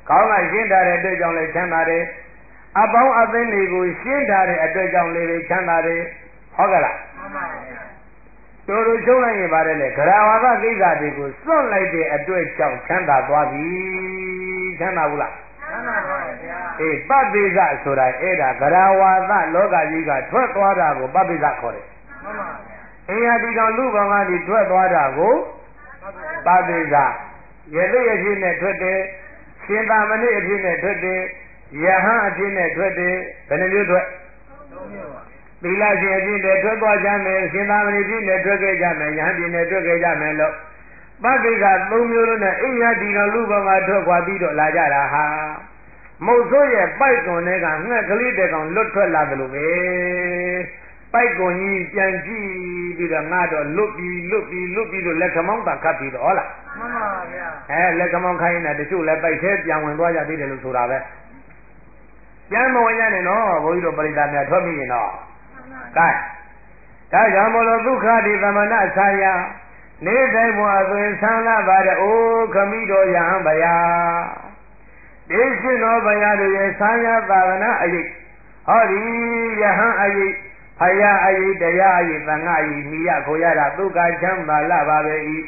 ကောင်းကရှင်းထားတဲ့အတွက်ကြောင့်လည်းချမ်းသာတယ်အပေါင်းအသင်းတွေကိုရှင်းထားတဲ့အတွက်ကြောင့်လည်းချမ်းသာတယ်ဟုတ်ကဲ့လားမှန်ပါဗျာတို့တို့ရှုံးလိုက်ရင်ပါတယ်လေဂရဝါဒကိစ္စတွေကိုစွန့်လိုက်တဲ့အတွက်ကြောင့်ချမ်းသာသွားပြီချမ်းသာဘူးလားချမ်းသာပါဗျာအေးပပိစဆိုတာအဲ့ဒါဂရဝါဒလောကကြီးကထွက်သွားတာကိုပပိစခေါ်တယ်မှန်ပါဗျာအင်္ဂါဒီကောင်လူကောင်ကနေထွက်သွားတာကိုပပိစရသိအဖြစ်နဲ့ထွက်တယ်ရှင်သာမဏေအဖြစ်နဲ့ထွက်တယ်ယဟန်အဖြစ်နဲ့ထွက်တယ်ဘယ်နှမျိုးထွက်သုံးမျိုးပါသီလရှင်အဖြစ်နဲ့ထွက်သွားကြမယ်ရှင်သာမဏေဖြစ်နဲ့ထွက်ခဲ့ကြမယ်ယဟန်ဖြစ်နဲ့ထွက်ခဲ့ကြမယ်လို့ပပိကသုံးမျိုးလုံးနဲ့အိယာဒီတော်လူကောင်ကထွက်ခွာပြီးတော့လာကြတာဟာမုတ်ဆိုးရဲ့ပိုက်ကွန်တွေကငှက်ကလေးတဲ့ကောင်လွတ်ထွက်လာတယ်လို့ပဲပိုက်ကွန်ကြီးပြန်ကြည့်ပြီးတော့ငါတော့လွတ်ပြီးလွတ်ပြီးလွတ်ပြီးလို့လက်ခမောင်းတာခတ်ပြီးတော့ဟုတ်လားမှန်ပါဗျာအဲလက်ခမောင်းခိုင်းနေတာတချို့လည်းပိုက်သေးပြန်ဝင်သွားကြသေးတယ်လို့ဆိုတာပဲပြန်မဝင်ရနဲ့နော်ဘုန်းကြီးတို့ပရိသတ်များထွက်မိရင်တော့ကဲဒါကြောင့်မလို့ဒုက္ခဒီသမဏဆာယနေတိုင်းဘဝသွင်ဆန်းလာပါတဲ့အိုးခမိတော်ယဟန်ဗျာဒေရှင်တော်ဗျာတို့ရဲ့ဆာယသာသနာအရေးဟောဒီယဟန်အရေးဖယားအရေးတရားအရေးသံဃာအရေးမိရခေါ်ရတာဒုက္ခချမ်းသာလာပါပဲဤ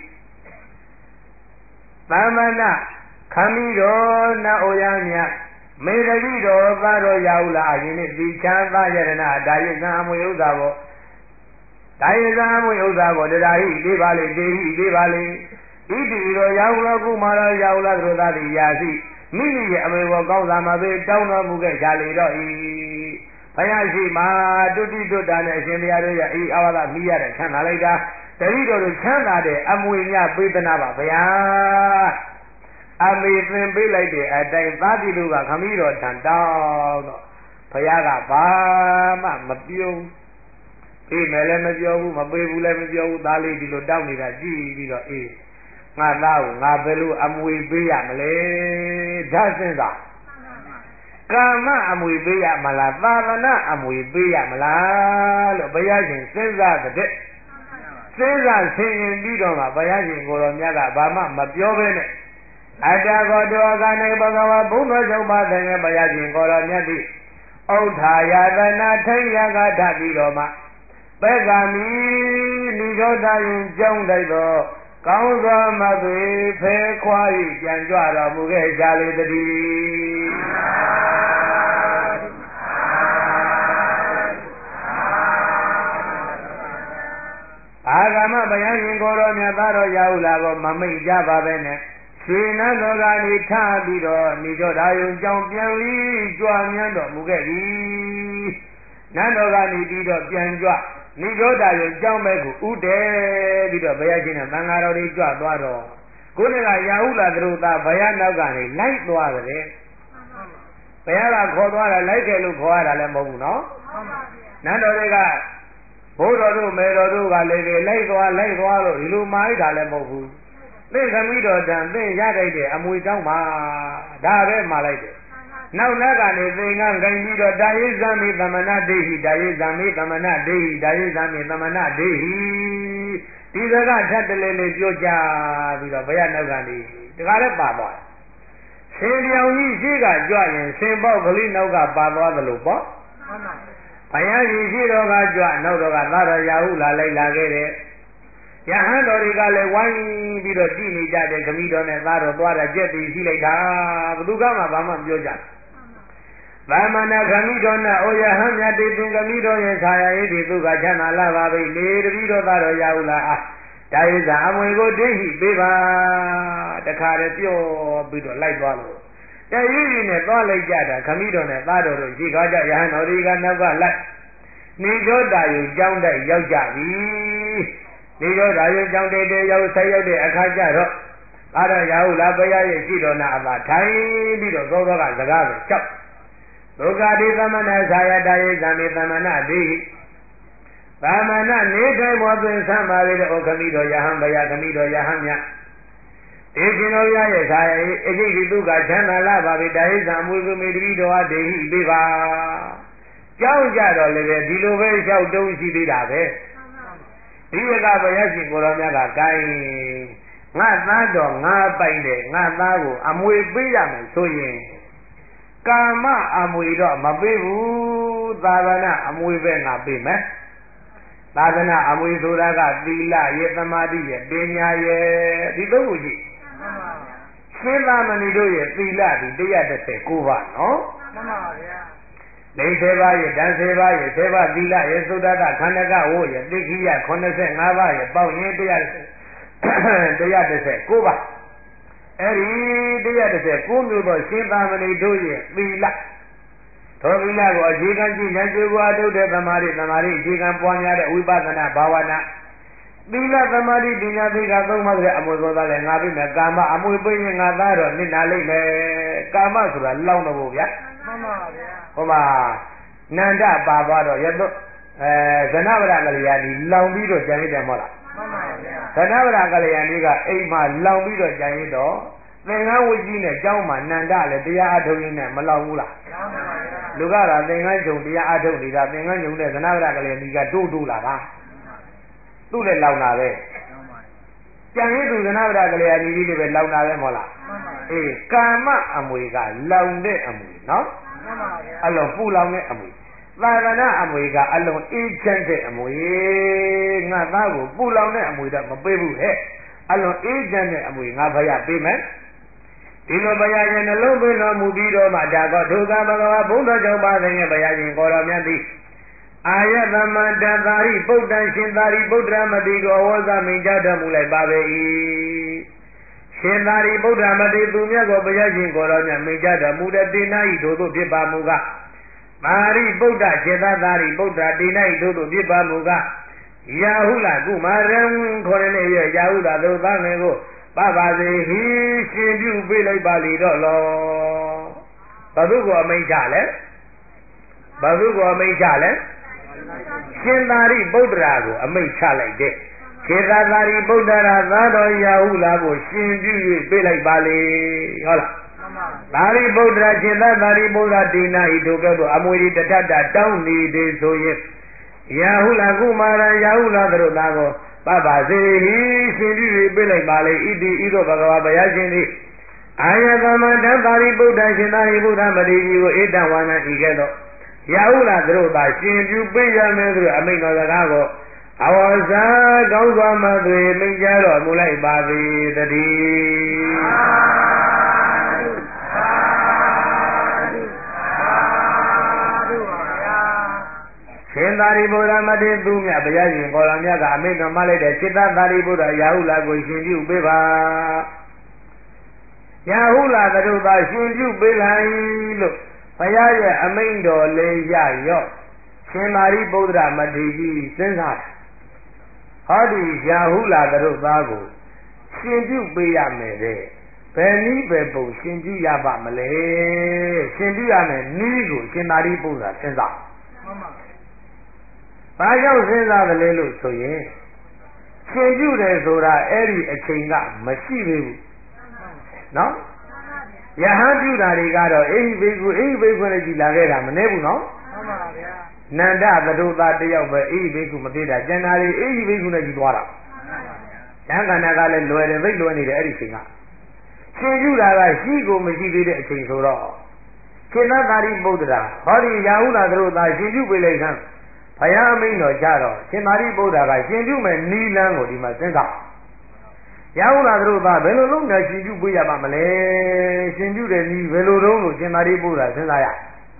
သမဏခမိတော်နအိုရမြတ်မေတ္တိတော်သာတော်ရောက်လာရင်ဒီချမ်းသာယရဏဒါယသံအမွေဥစ္စာကိုဒါယသံအမွေဥစ္စာကိုတရားဟိလေးပါလေတေဟိလေးပါလေဣတိတော်ရောက်လာကုမာတော်ရောက်လာတို့သာတိယာစီမိမိရဲ့အမေဘောကောင်းစာမှာပဲတောင်းတော်မူခဲ့ကြလေတော့ဤဘုရားရှိမှာတုတိတုတ္တာနဲ့အရှင်ဘုရားတို့ရဲ့အေးအာဝါဒမိရတဲ့ချမ်းသာလိုက်တာတတိတော်တို့ချမ်းသာတဲ့အမွေများပေးသနာပါဗျာအမေသင်ပေးလိုက်တဲ့အတိုင်းသာတိတို့ကခမည်းတော်ထံတောင်းတော့ဘုရားကဘာမှမပြုံးအေးမယ်လည်းမပြောဘူးမပေးဘူးလည်းမပြောဘူးသားလေးဒီလိုတောင်းနေတာကြည့်ပြီးတော့အေးငါသားကိုငါဘယ်လိုအမွေပေးရမလဲဓာတ်စဉ်းစားကာမအမွေပေးရမလားသာသနာအမွေပေးရမလားလို့ဘုရားရှင်စဉ်းစားတဲ့စဉ်းစားဆင်ရင်ပြီးတော့မှဘုရားရှင်ကိုယ်တော်မြတ်ကဘာမှမပြောဘဲနဲ့အတ္တကောတောကနေဘဂဝါဘုံတော်ချုပ်ပါတဲ့ဘုရားရှင်ကိုယ်တော်မြတ်သည်ဥဋ္ဌာယတနာထိယကထပြီးတော့မှပက္ခမီနိရောဓယံကြောင်းတိုက်သောကောင်းစွာမသွေဖဲခွာ၍ပြန်ကြွတော်မူခဲ့ကြလေတည်းအာဂမဘယံရှင်ကိုယ်တော်မြတ်သားတော်ရောက်လာတော့မမိတ်ကြပါပဲနဲ့ရှင်နတ်တော်ကနေထပြီးတော့နိရောဓယံကြောင်းပြန်ပြီးကြွမြန်းတော်မူခဲ့သည်နတ်တော်ကနေပြီးတော့ပြန်ကြွနိရောဓယံကြောင်းဘက်ကိုဥတည်ပြီးတော့ဘုရားရှင်နဲ့သံဃာတော်တွေကြွသွားတော့ကိုယ်ကရာဟုလာသတို့သားဘုရားနောက်ကနေလိုက်သွားတယ်ဘုရားကခေါ်သွားတာလိုက်ခဲ့လို့ခေါ်ရတာလည်းမဟုတ်ဘူးနော်နတ်တော်တွေကဘိုးတော်တို့မေတော်တို့ကလည်းလိုက်သွားလိုက်သွားလို့ဒီလိုမှားလိုက်တာလည်းမဟုတ်ဘူးသင်္ခမိတော်တန်သင်ရတိုက်တဲ့အမွေတောင်းပါဒါပဲမှားလိုက်တယ်နောက်လက်ကနေသင်္ကန်းခိုင်ပြီးတော့တာယိဇမိသမဏဒိဟိတာယိဇမိသမဏဒိဟိတာယိဇမိသမဏဒိဟိဒီစကားထပ်တလဲလေးပြောကြပြီးတော့ဘုရားနောက်ကနေတခါလည်းပါသွားတယ်ရှင်ပြောင်ကြီးရှိကကြွရင်ရှင်ပေါက်ကလေးနောက်ကပါသွားသလိုပေါ့မှန်ပါဘုရားကြီးရှိတော်ကကြွနောက်တော့ကသာရရာဟုလာလိုက်လာခဲ့တယ်ယဟန်တော်တွေကလည်းဝိုင်းပြီးတော့ကြည်နေကြတယ်ခမည်းတော်နဲ့သားတော်သွားတာကြက်ပြီးရှိလိုက်တာဘယ်သူကမှဘာမှမပြောကြဘူးဗမဏခမည်းတော်နဲ့အိုယဟန်မြတ်တေသင်ခမည်းတော်ရဲ့ဆာယာရေးဒီသူကချမ်းသာလာပါပြီလေတပည့်တော်သားတော်ရာဟုလာအားဒါယိဇာအမွေကိုဒိဋ္ဌိပေးပါတခါတည်းပြောပြီးတော့လိုက်သွားလို့တရည်ရည်နဲ့သွားလိုက်ကြတာခမည်းတော်နဲ့သားတော်တို့ရှိကားကြယဟန်တော်တွေကနောက်ကလိုက်နေကြောတာယူကြောင်းတိုက်ရောက်ကြပြီဒီတော့ဒါရုံကြောင့်တေတေရောက်ဆက်ရောက်တဲ့အခါကျတော့အာရရာဟုလာဘုရားရဲ့ရှိတော်နာအပါထိုင်ပြီးတော့သောသောကစကားကိုချက်ဒုက္ခတိသမဏဇာယတာယေသမေသမဏဒိသမဏနေထိုင်မောသွင်းဆမ်းပါလေတဲ့ဩခမိတော်ယဟန်ဘုရားခမိတော်ယဟန်မြတ်ဒီရှင်တော်ရဲ့ဇာယအကျိတိတုကချမ်းသာလာပါပြီတာယေသံမွေကုမေတပိတော်ဟာဒေဟိပေးပါကြောင်းကြတော့လည်းဒီလိုပဲလျှောက်တုံးရှိသေးတာပဲဒီကဘုရားရှင်ကိုယ်တော်မြတ်ကကိုင်းငါသားတော်ငါပိုင်တယ်ငါသားကိုအမွေပေးရမယ်ဆိုရင်ကာမအမွေတော့မပေးဘူးသာသနာအမွေပဲငါပေးမယ်သာသနာအမွေဆိုတာကသီလရဲ့သမာဓိရဲ့ပညာရဲ့ဒီသုံးခုရှိရှင်းသာမဏေတို့ရဲ့သီလဒီ၁၁၉ပါးနော်မှန်ပါဗျာလိန်စေပါရဲ့ဓာတ်စေပါရဲ့စေပါသီလရဲ့သုဒ္ဓတခန္ဓကဝို့ရဲ့သိက္ခိယ၈၅ပါးရဲ့ပေါင်းရင်၁၁၉ပါးအဲ့ဒီ၁၁၉မျိုးသောရှင်းသာမဏေတို့ရဲ့သီလသောသီလကိုအခြေခံကြည့်ဉာဏ်ရှိပွားထုတ်တဲ့သမာဓိသမာဓိအခြေခံပွားများတဲ့ဝိပဿနာဘာဝနာသီလသမာဓိပညာသိက္ခာသုံးပါးတဲ့အမွေပေါ်သားလဲငါပြီးမယ်ကာမအမွေပေးရင်ငါသားတော့နစ်နာလိမ့်မယ်ကာမဆိုတာလောင်းတော့ဗျာမှန်ပါဗျာဟိုမှာနန္ဒပါသွားတော့ရတော့အဲဇနဗရကလျာဏီလောင်ပြီးတော့ကြံရတယ်မဟုတ်လားမှန်ပါဗျာဇနဗရကလျာဏီကအိမ်မှာလောင်ပြီးတော့ကြံရတော့သင်္ကန်းဝကြီးနဲ့ကျောင်းမှာနန္ဒလည်းတရားအထုတ်ရင်းနဲ့မလောင်ဘူးလားမှန်ပါဗျာလူကတော့သင်္ကန်းချုပ်တရားအထုတ်နေတာသင်္ကန်းချုပ်နဲ့ဇနဗရကလျာဏီကတိုးတိုးလာတာသူ့လည်းလောင်တာပဲကြံရည်သူဇနဗရကလျာဏီကြီးတွေပဲလောင်တာပဲမဟုတ်လားမှန်ပါအေးကာမအမွေကလောင်တဲ့အမွေနော်မှန်ပါဗျာအလုံးပူလောင်တဲ့အမွေသာသနာအမွေကအလုံးအေးချမ်းတဲ့အမွေငါသားကိုပူလောင်တဲ့အမွေတော့မပေးဘူးဟဲ့အလုံးအေးချမ်းတဲ့အမွေငါဖယားပေးမယ်ဒီလိုဘုရားရှင်နှလုံးသွင်းတော်မူပြီးတော့မှဒါကောဒုက္ခဘဂဝါဘုန်းတော်ကြောင့်ပါတဲ့ဘုရားရှင်ကိုတော်မြတ်သည်အာယသမန္တသာရိပုတ္တန်ရှင်သာရိပုတ္တရာမတိကိုဝေါဇမိန်ကြတော်မူလိုက်ပါပဲ၏ရှင်သာရိပုတ္တရာမတိသူမြတ်ကိုဘုရားရှင်ကိုတော်မြတ်မိန်ကြတော်မူတဲ့တေနာဤတို့သို့ဖြစ်ပါမူကားသာရိပုတ္တရှင်သာသာရိပုတ္တရာတေနာဤတို့သို့ဖြစ်ပါမူကားယာဟုလကုမာရံခေါ်တဲ့နေ့ရယာဟုလသို့သားငယ်ကိုပပစေဟိရှင်ပြုပေးလိုက်ပါလေတော့လောဘုသူကိုအမိန့်ချလဲဘုသူကိုအမိန့်ချလဲရှင်သာရိပုတ္တရာကိုအမိန့်ချလိုက်တဲ့ရှင်သာသာရိပုတ္တရာသာတော်ရာဟုလာကိုရှင်ပြု၍ပေးလိုက်ပါလေဟုတ်လားသာရိပုတ္တရာရှင်သာသာရိပုတ္တရာဒိနာဤတို့ကဲ့သို့အမွေဒီတထတာတောင်းနေသေးဆိုရင်ရာဟုလာကုမာရရာဟုလာတို့သားကိုပပစေဟိရှင်ပြု၍ပေးလိုက်ပါလေဣတိဤသို့ဘဂဝါဘုရားရှင်သည်အာယသမန္တသာရိပုတ္တရှင်သာရိပုတ္တမတိကြီးကိုဧတဝါနဤကဲ့သို့ရာဟုလာတို့သာရှင်ပြုပေးရမယ်ဆိုအမိန့်တော်စကားကိုအဝဇာကောင်းစွာမသွေမိန့်ကြတော်မူလိုက်ပါပေတည်းရှင်သာရိပုတ္တမတိသူမြတ်ဘုရားရှင်ကိုယ်တော်မြတ်ကအမိန့်တော်မှလိုက်တဲ့စိတ္တသာရိပုတ္တရာဟုလာကိုရှင်ပြုပေးပါရာဟုလာတို့သာရှင်ပြုပေးလိုက်လို့ဘုရားရဲ့အမိန့်တော်လေးရရော့ရှင်သာရိပုတ္တရာမထေရကြီးစဉ်းစားတယ်ဟောဒီရာဟုလာတို့သားကိုရှင်ပြုပေးရမယ်တဲ့ဘယ်နည်းပဲပုံရှင်ပြုရပါမလဲရှင်ပြုရမယ်နည်းကိုရှင်သာရိပုတ္တရာစဉ်းစားမှန်ပါဘာကြောင့်စဉ်းစားတယ်လဲလို့ဆိုရင်ရှင်ပြုတယ်ဆိုတာအဲ့ဒီအချိန်ကမရှိသေးဘူးနော်ယဟန်ပြုတာတွေကတော့အိဟိဘိက္ခုအိဟိဘိက္ခုနဲ့ကြည်လာခဲ့တာမနည်းဘူးနော်မှန်ပါဗျာနန္ဒသတုသားတယောက်ပဲအိဟိဘိက္ခုမသိတာကျန်တာတွေအိဟိဘိက္ခုနဲ့ကြည်သွားတာမှန်ပါဗျာဉာဏ်ခန္ဓာကလည်းလွယ်တယ်သိလွယ်နေတယ်အဲ့ဒီချိန်ကရှင်ပြုတာကရှိကိုမရှိသေးတဲ့အချိန်ဆိုတော့ရှင်သာသာရိပုတ္တရာဟောဒီရာဟုလာတို့သားရှင်ပြုပေးလိုက်ခံဘုရားအမိန့်တော်ကြတော့ရှင်သာရိပုတ္တရာကရှင်ပြုမဲ့နီလန်းကိုဒီမှာစဉ်းစားရာဟုလာတို့သားဘယ်လိုလုပ်နေရှင်ပြုပေးရပါမလဲရှင်ပြုတဲ့နီးဘယ်လိုတုံးလို့ရှင်သာရိပုတ္တရာစဉ်းစားရ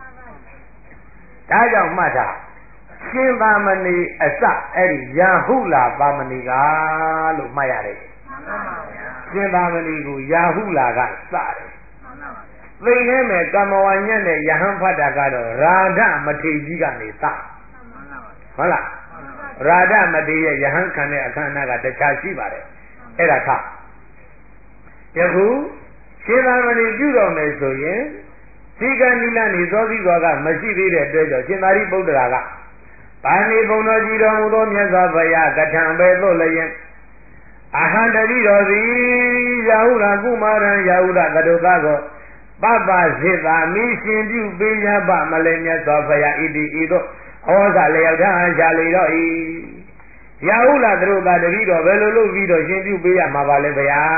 ဒါကြောင့်မှတ်တာရှင်သာမဏေအစအဲ့ဒီရာဟုလာပါမဏေကလို့မှတ်ရတယ်ရှင်သာမဏေကိုရာဟုလာကစတယ်သိနေမဲ့ကမ္မဝါညက်နဲ့ယဟန်ဖတ်တာကတော့ရာဓမထေရကြီးကနေစဟုတ်လားရာဓမထေရရဲ့ယဟန်ခံတဲ့အခမ်းအနားကတခြားရှိပါတယ်အဲ့ဒါထားယခုရှင်သာမဏေပြုတော်မယ်ဆိုရင်သီကနိလနေသောသီသောကမရှိသေးတဲ့အတွက်ကြောင့်ရှင်သာရိပုတ္တရာကပါဏိဘုံတော်ကြည်တော်မူသောမြတ်စွာဘုရားကထံပဲသို့လျင်အဟံတတိတော်သည်ရာဟုလာကုမာရံရာဟုလာသတုသားကိုပပစေသာမိရှင်ပြုပေးရပါမလဲမြတ်စွာဘုရားဣတိဤသို့ဩဇာလျောက်ထားရှာလေတော့ဤရာဟုလာသူတို့ကတတိတော်ဘယ်လိုလုပ်ပြီးတော့ရှင်ပြုပေးရမှာပါလဲဗျာ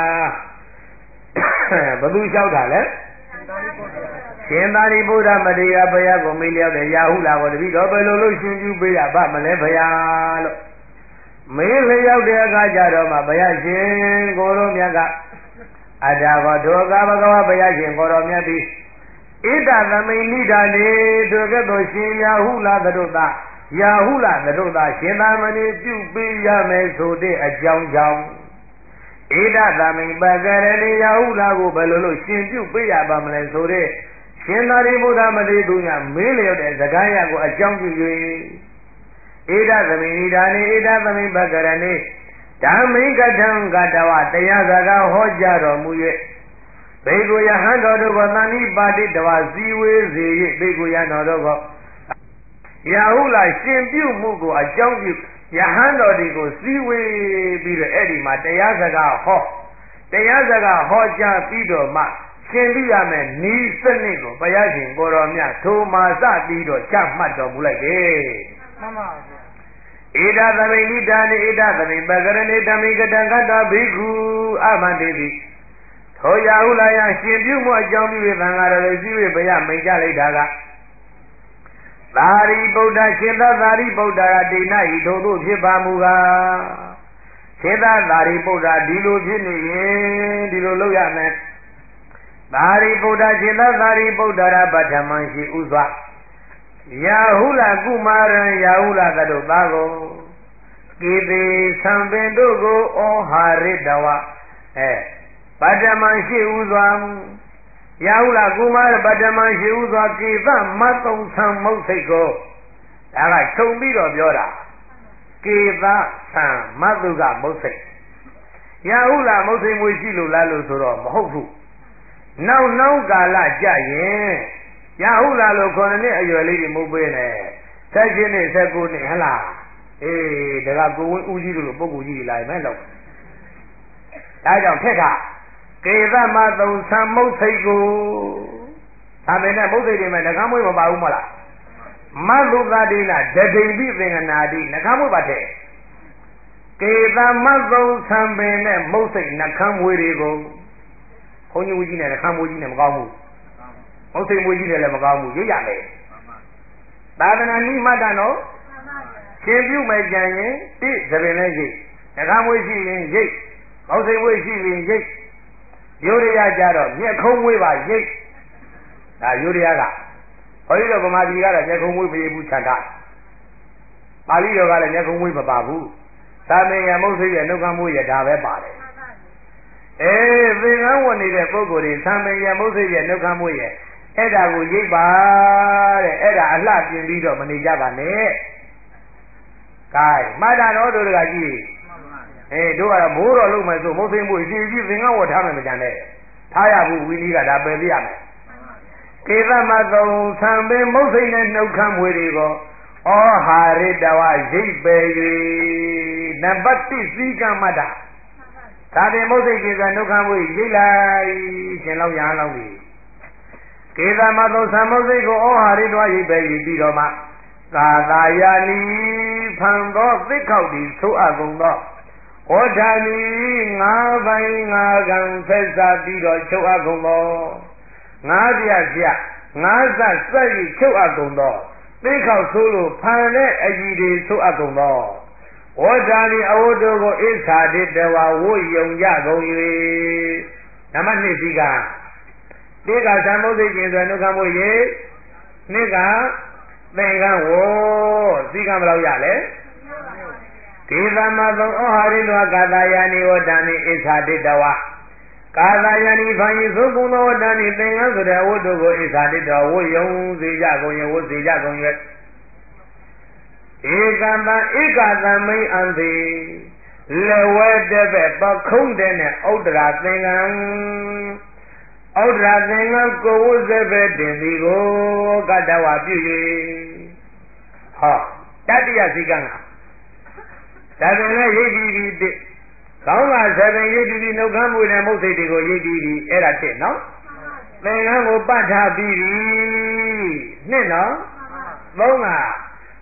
ဘယ်သူလျှောက်တာလဲရှင်သာရိပုတ္တမတေယဘုရားကိုမေးလျောက်တယ်ရာဟုလာကိုတတိတော်ဘယ်လိုလုပ်ရှင်ပြုပေးရပါမလဲဗျာလို့မေးလျောက်တဲ့အခါကျတော့မှဘုရားရှင်ကိုရောမြတ်ကအတ္တဘောဒုက္ခဘဂဝါဘုရားရှင်ကိုရောမြတ်သည်ဣဒသမိဏိဒာနေသူကဲ့သို့ရှင်ရာဟုလာသတို့သာရာဟုလာသတို့သာရှင်သာမဏေပြုပေးရမယ်ဆိုတဲ့အကြောင်းကြောင့်ဣဒသမိပကရဏီရာဟုလာကိုဘယ်လိုလုပ်ရှင်ပြုပေးရပါမလဲဆိုတဲ့ရှင်သာရိပုတ္တမတေသူကမေးလျောက်တဲ့စကားရကိုအကြောင်းပြု၍ဣဒသမိဏိဒာနေဣဒသမိပကရဏီဓမ္မိကထံကတဝတရားစကားဟောကြားတော်မူ၍ဘေကုယဟန်တော်တို့ကသန္တိပါတိတဝစည်းဝေးစေ၍ဘေကုယတော်တို့ကရာဟုလာရှင်ပြုမှုကိုအကြောင်းပြုယဟန်တော်တွေကိုစည်းဝေးပြီးတော့အဲ့ဒီမှာတရားစကားဟောတရားစကားဟောကြားပြီးတော့မှရှင်ပြရမယ်ဤစနစ်ကိုဘုရားရှင်ကိုတော်မြတ်ထိုမာစပြီးတော့ချမှတ်တော်မူလိုက်တယ်မှန်ပါဗျာဣဒသမိဏိဒါနေဣဒသမိပကရဏေဓမ္မိကတံကတ္တဘိက္ခုအမန္တေတိထိုရာဟုလာယရှင်ပြုမှုအကြောင်းပြု၍သံဃာတော်တွေစည်းဝေးဘုရားမိန့်ကြလိုက်တာကသာရိပုတ္တရှင်သာသာရိပုတ္တရာဒိဋ္ဌိထို့သို့ဖြစ်ပါမူကားရှင်သာသာရိပုတ္တဒီလိုဖြစ်နေရင်ဒီလိုလုပ်ရမယ်သာရိပုတ္တရှင်သာသာရိပုတ္တရာပဋ္ဌမံရှိဥစွာရာဟုလကုမာရံရာဟုလသတို့သားကိုကေတိသံပင်တို့ကိုဩဟာရိတဝအဲပဋ္ဌမံရှိဥစွာရာဟုလကုမာရပဋ္ဌမံရှိဥစွာကေသမတ်သုံးဆံမုတ်စိတ်ကိုဒါကခြုံပြီးတော့ပြောတာကေသသံမတ်တုကမုတ်စိတ်ရာဟုလမုတ်စိတ်မွေရှိလို့လားလို့ဆိုတော့မဟုတ်ဘူးနောက်နောက်ကာလကြရင်ရာဟုလာလို့ခေါ်တဲ့နှစ်အရွယ်လေးတွေမဟုတ်ပဲနဲ့ဆက်ချင်းနဲ့ဆက်ကိုနဲ့ဟလားအေးဒါကကိုဝင်းဦးကြီးတို့လိုပုဂ္ဂိုလ်ကြီးတွေလာရင်မဲ့လို့ဒါကြောင့်ထက်ကကေသမသုံးသံမုတ်စိတ်ကိုဒါပေမဲ့မုတ်စိတ်တွေမဲ့ငကားမွေးမပါဘူးမလားမသုသတိနာဒဒိဋ္ဌိသင်္ကနာတိငကားမွေးပါတဲ့ကေသမသုံးသံပင်နဲ့မုတ်စိတ်နှကမ်းမွေးတွေကိုဘုန်းကြီးဦးကြီးနဲ့နှကမ်းမွေးကြီးနဲ့မကောင်းဘူးမုတ်စိတ်မွေးကြီးနဲ့လည်းမကောင်းဘူးရွတ်ရမယ်သာသနာနိမတ္တနော်ရှင်ပြုမယ်ကြံရင်တိသပင်လည်းရိတ်နှကမ်းမွေးရှိရင်ရိတ်မုတ်စိတ်မွေးရှိရင်ရိတ်ရိုးရရကြတော့မျက်ခုံးမွေးပါရိတ်ဒါရိုးရရကဘုန်းကြီးတို့ဗမာပြည်ကတော့မျက်ခုံးမွေးပြေဘူးခြံတာပါဠိတော်ကလည်းမျက်ခုံးမွေးမပါဘူးသာမင်ရမုတ်စိတ်ရဲ့နှုတ်ခမ်းမွေးရဒါပဲပါတယ်အေးသင်္ကန်းဝင်နေတဲ့ပုဂ္ဂိုလ်တွေသာမင်ရမုတ်စိတ်ရဲ့နှုတ်ခမ်းမွေးရအဲ့ဒါကိုရိပ်ပါတဲ့အဲ့ဒါအလှပြင်ပြီးတော့မနေကြပါနဲ့ကဲမှတ်တာတော့တို့တကကြီးအေးတို့ကတော့မိုးတော်လုံးမယ်ဆိုမုတ်စိတ်မွေးအစီအစီသင်္ကန်းဝတ်ထားမယ်မကြံနဲ့ထားရဘူးဝီနည်းကဒါပယ်ပြရမယ်ကေသမသုံးသံပင်မုတ်စိတ်နဲ့နှုတ်ခမ်းမွေးတွေကိုဩဟာရိတဝရိပ်ပယ်၍နံပါတ်၁စည်းကမ္မတာဒါတင်မုတ်စိတ်ကေကနှုတ်ခမ်းမွေးရိပ်လိုက်ရှင်လောက်ရဟန်းလောက်ပြီကေသမသုံးသံမုတ်စိတ်ကိုဩဟာရိတဝရိပ်ပယ်၍ပြီးတော့မှသာသာယာနီဖန်သောသစ်ခောက်ဒီသိုးအပ်ကုန်သောဟောဓာနီငါးပိုင်းငါးကံဆက်စားပြီးတော့ချုပ်အပ်ကုန်သောငါးပြပြငါးဆက်ဆက်၍ချုပ်အပ်ကုန်သောသိခောက်ဆိုးလို့ဖန်တဲ့အည်တွေသိုးအပ်ကုန်သောဝေါဓာနီအဝတ္တုကိုဣစ္ဆာတိတဝဝိယုံကြကုန်၍နမနှစ်စီကတိကသံမုတ်စိတ်ကျင်စွာနှုတ်ခမ်းမှုရေနှစ်ကသင်္ကန်းဝစီကံဘယ်လောက်ရလဲဒေသမသုံးဩဟာရိလောကာသယာနိဝတ္တနိဣစ္ဆာတိတဝကာသယာနိဖန်ယသုကုံသောဝတ္တနိသင်္ကန်းဆိုတဲ့ဝတ္တုကိုဣစ္ဆာတိတောဝိယုံစေကြကုန်၍ဝတ်စေကြကုန်၍ဧကံတံဧကသံမိန်အံတိလေဝဲတဲ့ပဲပခုံးတဲ့နဲ့ဥဒ္ဒရာသင်္ကန်းဥဒ္ဒရာသင်္ကန်းကိုဝတ်စေပဲတင်သည်ကိုကတ္တဝပြု၍ဟောတတ္တိယစီကံဒါပင်လည်းရိပ်ပြီးပြီးတစ်ကောင်းကဆယ်ပင်ရိပ်ပြီးပြီးနှုတ်ခမ်းမွေနဲ့မုတ်စိတ်တွေကိုရိပ်ပြီးပြီးအဲ့ဒါတစ်နော်သင်္ကန်းကိုပတ်ထားပြီးပြီနှစ်နော်သုံးက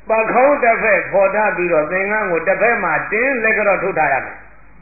ပခုံးတစ်ဖက်ဖော်ထားပြီးတော့သင်္ကန်းကိုတစ်ဖက်မှာတင်းလက်ကတော့ထုတ်ထားရမယ်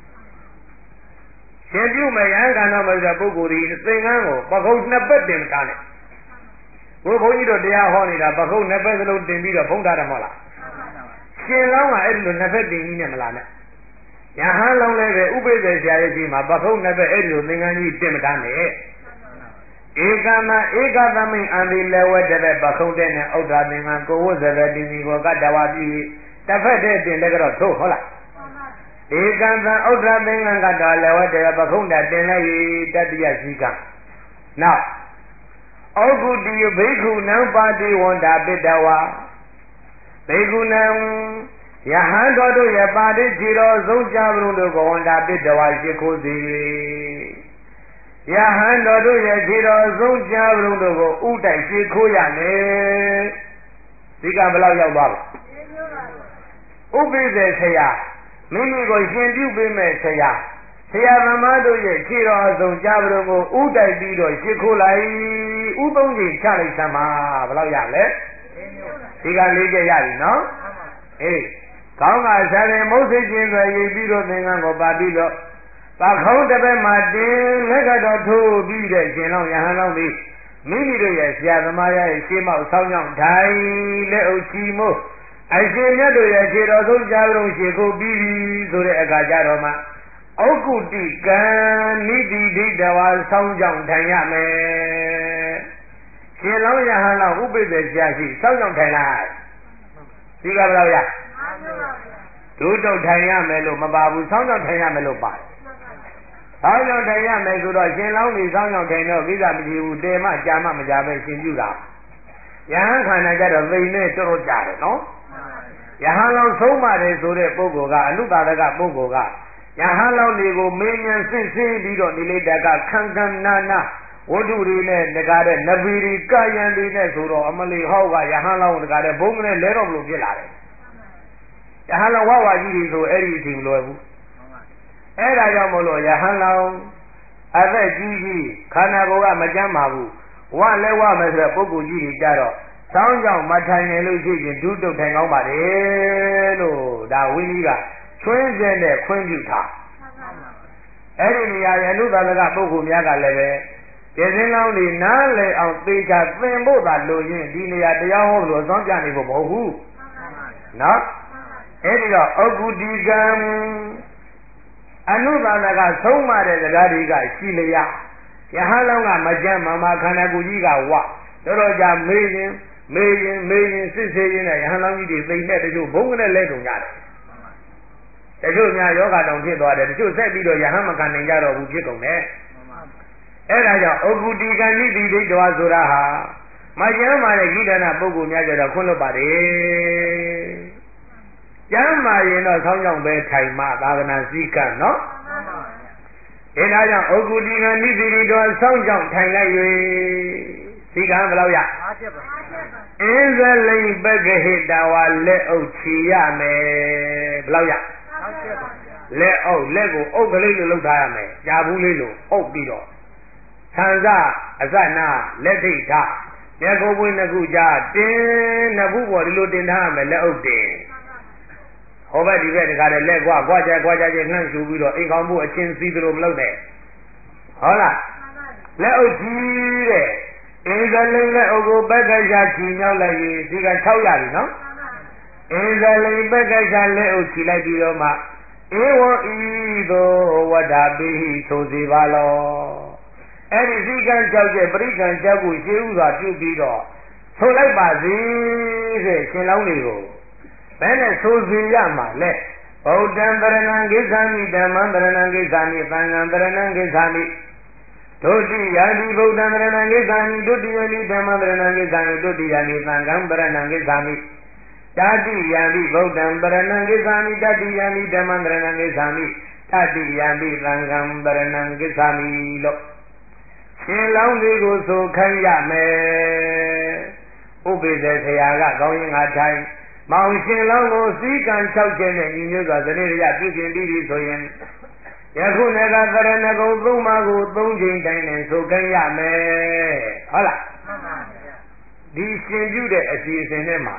ရှင်ပြုမယံကံတော်မှာဆိုပုဂ္ဂိုလ်ဒီသင်္ကန်းကိုပခုံးနှစ်ပတ်တင်ထားတယ်ဘုဘုန်းကြီးတို့တရားဟောနေတာပခုံးနှစ်ပတ်စလုံးတင်ပြီးတော့ဖုံးထားတယ်မဟုတ်လားရှင်လောင်းကအဲ့ဒီလိုနှစ်ဖက်တင်ကြီးနဲ့မလားနဲ့ယဟန်လောင်းလည်းပဲဥပိ္ပဇေဆရာရဲ့ကြီးမှာပခုံးနှစ်ဖက်အဲ့ဒီလိုသင်္ကန်းကြီးတင်မထားနဲ့ဧကမဧကသမိန်အန္တိလေဝတ္တပခုံးတဲ့နဲ့ဥဒ္ဓသင်္ကန်းကိုဝဇ္ဇရတိမိဘောကတဝါပြီတစ်ဖက်တည်းတင်လည်းကတော့ထုတ်ဟုတ်လားဧကံသံဥဒ္ဓသင်္ကန်းကတော်လေဝတ္တပခုံးတဲ့တင်လည်းတတ္တယစီကနောက်ဩဂုတိယဘိက္ခုနံပါတိဝန္တာပိတဝါဘိက္ခုနံယဟန်တော်တို့ရဲ့ပါတိခြေတော်ဆုံးကြဘုံတို့ကိုဝန္တာပိတဝါရှိခိုးစေယဟန်တော်တို့ရဲ့ခြေတော်ဆုံးကြဘုံတို့ကိုဥတိုက်ရှိခိုးရမယ်ဒီကဘယ်လောက်ရောက်သွားလဲဥပိ္ပဇေဆရာမိမိကိုရှင်ပြုပေးမဲ့ဆရာဆရာသမားတို့ရဲ့ခြေတော်အစုံကြဘုံကိုဥတိုက်ပြီးတော့ရှိခိုးလိုက်ဥသုံးကြီးချလိုက်သမှာဘယ်လောက်ရလဲဒီကလေးကျရပြီနော်အေးကောင်းကစားတယ်မုတ်စိတ်ချင်းဆိုရိပ်ပြီးတော့သင်္ကန်းကိုပါပြီးတော့ပခုံးတစ်ပတ်မှာတင်းလက်ကတော့ထိုးပြီးတဲ့ရှင်လောင်းယဟန်လောင်းပြီးမိမိတို့ရဲ့ဆရာသမားရဲ့ရှေးမောက်ဆောင်းကြောင့်ဓာတ်လက်အုပ်ချီမို့အရှင်မြတ်တို့ရဲ့ခြေတော်ဆုံးကြားလုံးရှေခိုးပြီးပြီဆိုတဲ့အခါကျတော့မှဩကုတိကံနိတိဒိဋ္ဌဝါဆောင်းကြောင့်ထိုင်ရမယ်ရှင်လောင်းယဟန်လောင်းဥပိ္ပဇေဆရာရှိဆောင်းကြောင့်ထိုင်လိုက်ဒီကဘယ်လောက်ရဒုတုတ်ထိုင်ရမယ်လို့မပါဘူးဆောင်းကြောင့်ထိုင်ရမယ်လို့ပါတယ်ဆောင်းကြောင့်ထိုင်ရမယ်ဆိုတော့ရှင်လောင်းကြီးဆောင်းကြောင့်ထိုင်တော့ကိစ္စမရှိဘူးတေမကြာမမကြာပဲရှင်ပြုတာယဟန်ခန္ဓာကြတော့သိနေတော်တော်ကြာတယ်နော်ယဟန်လောင်းဆုံးပါတယ်ဆိုတဲ့ပုဂ္ဂိုလ်ကအနုပါဒကပုဂ္ဂိုလ်ကယဟန်လောင်းတွေကိုမင်းညာစစ်စစ်ပြီးတော့နိလိတကခံခံနာနာဝတ္ထုတွေနဲ့တကားတဲ့နဗီရီကာယံတွေနဲ့ဆိုတော့အမလီဟောက်ကယဟန်လောင်းတကားတဲ့ဘုံကလေးလဲတော့မလို့ဖြစ်လာတယ်ယဟန်လောင်းဝဝကြီးတွေဆိုအဲ့ဒီအချိန်မလွယ်ဘူးအဲ့ဒါကြောင့်မလို့ယဟန်လောင်းအသက်ကြီးကြီးခန္ဓာကိုယ်ကမကြမ်းပါဘူးဝလဲဝမယ်ဆိုတဲ့ပုဂ္ဂိုလ်ကြီးတွေကြတော့ဆောင်းကြောင့်မထိုင်နေလို့ရှိရင်ဒုတုတ်ထိုင်ကောင်းပါတယ်လို့ဒါဝိနည်းကချွင်းစဲနဲ့ခွင့်ပြုထားအဲ့ဒီနေရာရဲ့အနုသာလကပုဂ္ဂိုလ်များကလည်းပဲကျေစင်းလောင်းတွေနားလည်အောင်သေချာသင်ဖို့သာလိုရင်ဒီနေရာတရားဟောလို့အစွမ်းပြနေဖို့မဟုတ်ဘူးနော်အဲ့ဒီတော့ဩဂုတိကံအနုသာလကဆုံးမတဲ့စကားတွေကရှိလျာယဟန်လောင်းကမကြမ်းမမခန္ဓာကိုယ်ကြီးကဝတော်တော်ကြာမေးရင်မေးရင်မေးရင်စစ်ဆေးရင်နဲ့ယဟန်လောင်းကြီးတွေသိတဲ့တချို့ဘုံကနဲ့လဲကုန်ကြတယ်တချို့များယောဂတောင်ဖြစ်သွားတယ်တချို့ဆက်ပြီးတော့ယဟန်မခံနိုင်ကြတော့ဘူးဖြစ်ကုန်တယ်အဲ့ဒါကြောင့်ဩဂုတိကံနိတိဒိဋ္ဌဝါဆိုတာဟာမကျမ်းမာတဲ့ဂိတနာပုဂ္ဂိုလ်များကြတော့ခွင့်လွတ်ပါတယ်ကျမ်းမာရင်တော့ဆောင်းကြောင်ပဲထိုင်မှသာသနာစည်းကမ်းနော်အဲဒါကြောင့်ဩဂုတိကံနိတိဒိဋ္ဌဝါဆောင်းကြောင်ထိုင်လိုက်၍စည်းကမ်းဘယ်လောက်ရအင်းဇလိန်ပက္ခဟိတဝါလက်အုပ်ချီရမယ်ဘယ်လောက်ရလက်အုပ်လက်ကိုအုပ်ကလေးလိုလုပ်ထားရမယ်ကြာဘူးလေးလိုအုပ်ပြီးတော့ဆံစအစနာလက်ထိတ်ထားမျက်ကိုယ်ပွင့်နှစ်ခုကြားတင်းနှစ်ခုပေါ်ဒီလိုတင်ထားရမယ်လက်အုပ်တင်ဟောဘက်ဒီဘက်တခါတည်းလက်ကွာကွာကြကွာကြချင်းနှမ်းရှူပြီးတော့အိမ်ကောင်းမှုအချင်းစီးသလိုမလုပ်နဲ့ဟုတ်လားလက်အုပ်ကြီးတဲ့အင်းဇလိန်လက်အုပ်ကိုပက္ခရှာချီမြောက်လိုက်ရင်ဒီက၆ရပြီနော်အင်းဇလိန်ပက္ခရှာလက်အုပ်ချီလိုက်ပြီးတော့မှဧဝံဤသို့ဝတ္တာပိဟိဆိုစီပါလောအဲ့ဒီစည်းကမ်းကြောက်တဲ့ပရိက္ခဏ်ကြောက်ကိုရှင်းဥစွာပြုပြီးတော့ဆိုလိုက်ပါစေတဲ့ရှင်လောင်းတွေကိုဘယ်နဲ့ဆိုစီရမှာလဲဗုဒ္ဓံပရဏံကိစ္ဆာမိဓမ္မံပရဏံကိစ္ဆာမိသံဃံပရဏံကိစ္ဆာမိဒုတိယတိဗုဒ္ဓံပရဏံကိစ္ဆာမိဒုတိယတိဓမ္မံပရဏံကိစ္ဆာမိဒုတိယတိသံဃံပရဏံကိစ္ဆာမိတတိယတိဗုဒ္ဓံပရဏံကိစ္ဆာမိတတိယတိဓမ္မံပရဏံကိစ္ဆာမိတတိယတိသံဃံပရဏံကိစ္ဆာမိလို့ရှင်လောင်းတွေကိုဆိုခိုင်းရမယ်ဥပိ္ပဇေဆရာကကောင်းရင်ငါထိုင်မောင်ရှင်လောင်းကိုစည်းကံ၆ချက်နဲ့ညီညွတ်စွာဇနေရပြုကျင်ပြီးပြီဆိုရင်ယခုနကသရဏဂုံသုံးပါးကိုသုံးချိန်တိုင်းနဲ့ဆိုခိုင်းရမယ်ဟုတ်လားမှန်ပါဗျာဒီရှင်ပြုတဲ့အစီအစဉ်ထဲမှာ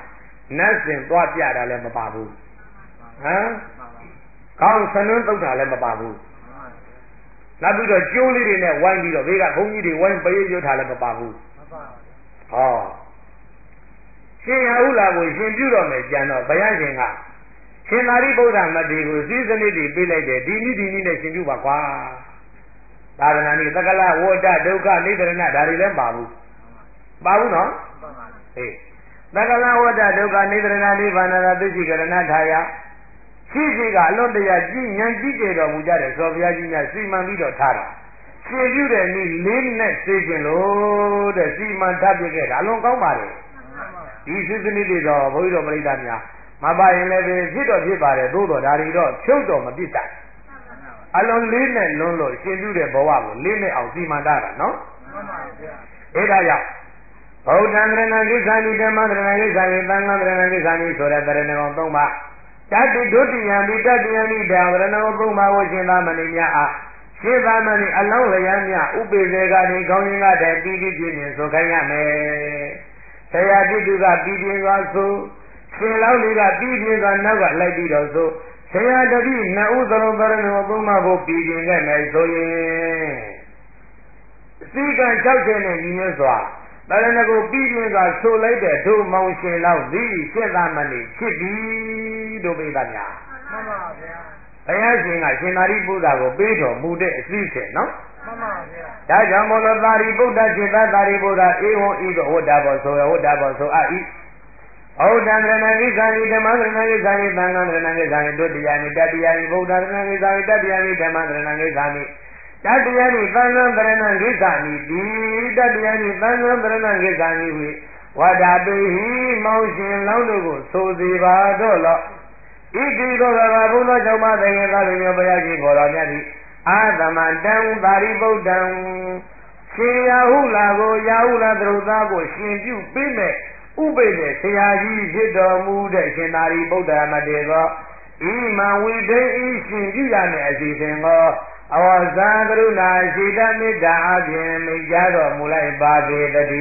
နတ်စင်သွားပြတာလည်းမပါဘူးဟမ်ကောင်းဆနွန်းတုတ်တာလည်းမပါဘူးနောက်ပြီးတော့ကျိုးလေးတွေနဲ့ဝိုင်းပြီးတော့ဘေးကဘုန်းကြီးတွေဝိုင်းပရိရွတ်ထားလည်းမပါဘူးဟောရှင်ရဟုလာကိုရှင်ပြုတော်မယ်ကြံတော့ဘုရားရှင်ကရှင်သာရိပုတ္တမထေရကိုစည်းစနစ်တွေပေးလိုက်တယ်ဒီနည်းဒီနည်းနဲ့ရှင်ပြုပါကွာသာသနာ့နည်းသက္ကလဝဋ္ဌဒုက္ခနိဒရဏဒါတွေလည်းပါဘူးပါဘူးနော်ဟေးသက္ကလဝဋ္ဌဒုက္ခနိဒရဏနိဗ္ဗာန်သာသိရှိကရဏထာယရှိရှိကအလွတ်တရာကြည်ဉာဏ်ကြည့်ကြတော်မူကြတဲ့သောဘုရားကြီးများစီမံပြီးတော့ထားတာရှင်ပြုတဲ့နည်းလေးနဲ့သိခြင်းလို့တဲ့စီမံထားပြခဲ့တာအလွန်ကောင်းပါတယ်ဒီစည်းစနစ်တွေတော့ဘုန်းကြီးတော်ပြိဿများမပါရင်လည်းဖြစ်တော့ဖြစ်ပါတယ်သို့တော်ဒါတွေတော့ဖြုတ်တော်မပြစ်တာအလွန်လေးနဲ့လွန်းလို့ရှင်ပြုတဲ့ဘဝကိုလေးနဲ့အောင်စီမံထားတာနော်မှန်ပါဗျာအဲဒါကြောင့်ဗုဒ္ဓံတရဏကိစ္ဆာနိဓမ္မတရဏကိစ္ဆာနိသံဃံတရဏကိစ္ဆာနိဆိုတဲ့တရဏဂုံသုံးပါးတတိဒုတိယံပိတတိယံပိဒါဝရဏဂုံသုံးပါးကိုရှင်သာမဏေများအားရှင်သာမဏေအလောင်းလျံများဥပိ္ပေကနေကောင်းရင်ကတည်းပြီးပြီးပြင်းပြင်းဆိုခိုင်းရမယ်ဆရာတိတုကပြီးပြင်းစွာဆိုရှင်လောင်းလေးကပြီးပြင်းစွာနောက်ကလိုက်ပြီးတော့ဆိုဆရာတပည့်နှစ်ဦးသလုံးတရဏဂုံသုံးပါးကိုပြီးပြင်းခဲ့မယ်ဆိုရင်စီကံ၆၀နဲ့ညီညွတ်စွာတရဏဂုံပြီးပြင်းစွာဆိုလိုက်တဲ့ဒုမောင်ရှင်လောင်းသည်ရှင်သာမဏေဖြစ်ပြီတို့ပိဋကများမှန်ပါဗျာဘုရားရှင်ကရှင်သာရိပုတ္တရာကိုပေးတော်မူတဲ့အစည်းအဝေးနော်မှန်ပါဗျာဒါကြောင့်မို့လို့သာရိပုတ္တရှင်သာသာရိပုတ္တဧဝံဤသို့ဝတ္တဘောဆိုရဝတ္တဘောဆိုအဤဩဒံရဏကိစ္ဆာနိဓမ္မရဏကိစ္ဆာနိသံဃံရဏကိစ္ဆာနိဒုတိယနိတတိယနိဗုဒ္ဓရဏကိစ္ဆာနိတတိယနိဓမ္မရဏကိစ္ဆာနိတတိယနိသံဃံရဏကိစ္ဆာနိဒီတတိယနိသံဃံရဏကိစ္ဆာနိဝိဝါဒပေဟိမောင်ရှင်လောင်းတို့ကိုဆိုစီပါတော့လောဣတိသောကဘာဘုသောကြောင့်မသင်္ကေသလိုမျိုးဘုရားရှင်ခေါ်တော်မြတ်သည်အာသမတံသာရိပုတ္တံရှင်ရာဟုလာကိုရာဟုလာသရုပ်သားကိုရှင်ပြုပေးမဲ့ဥပိ္ပေဆရာကြီးဖြစ်တော်မူတဲ့ရှင်သာရိပုတ္တရာမတေသောဣမံဝိဒိဤရှင်ပြုရမယ့်အစီအစဉ်ကိုအဝဇာကရုဏာရှိတမေတ္တာအပြင်မိကြတော်မူလိုက်ပါစေတည်း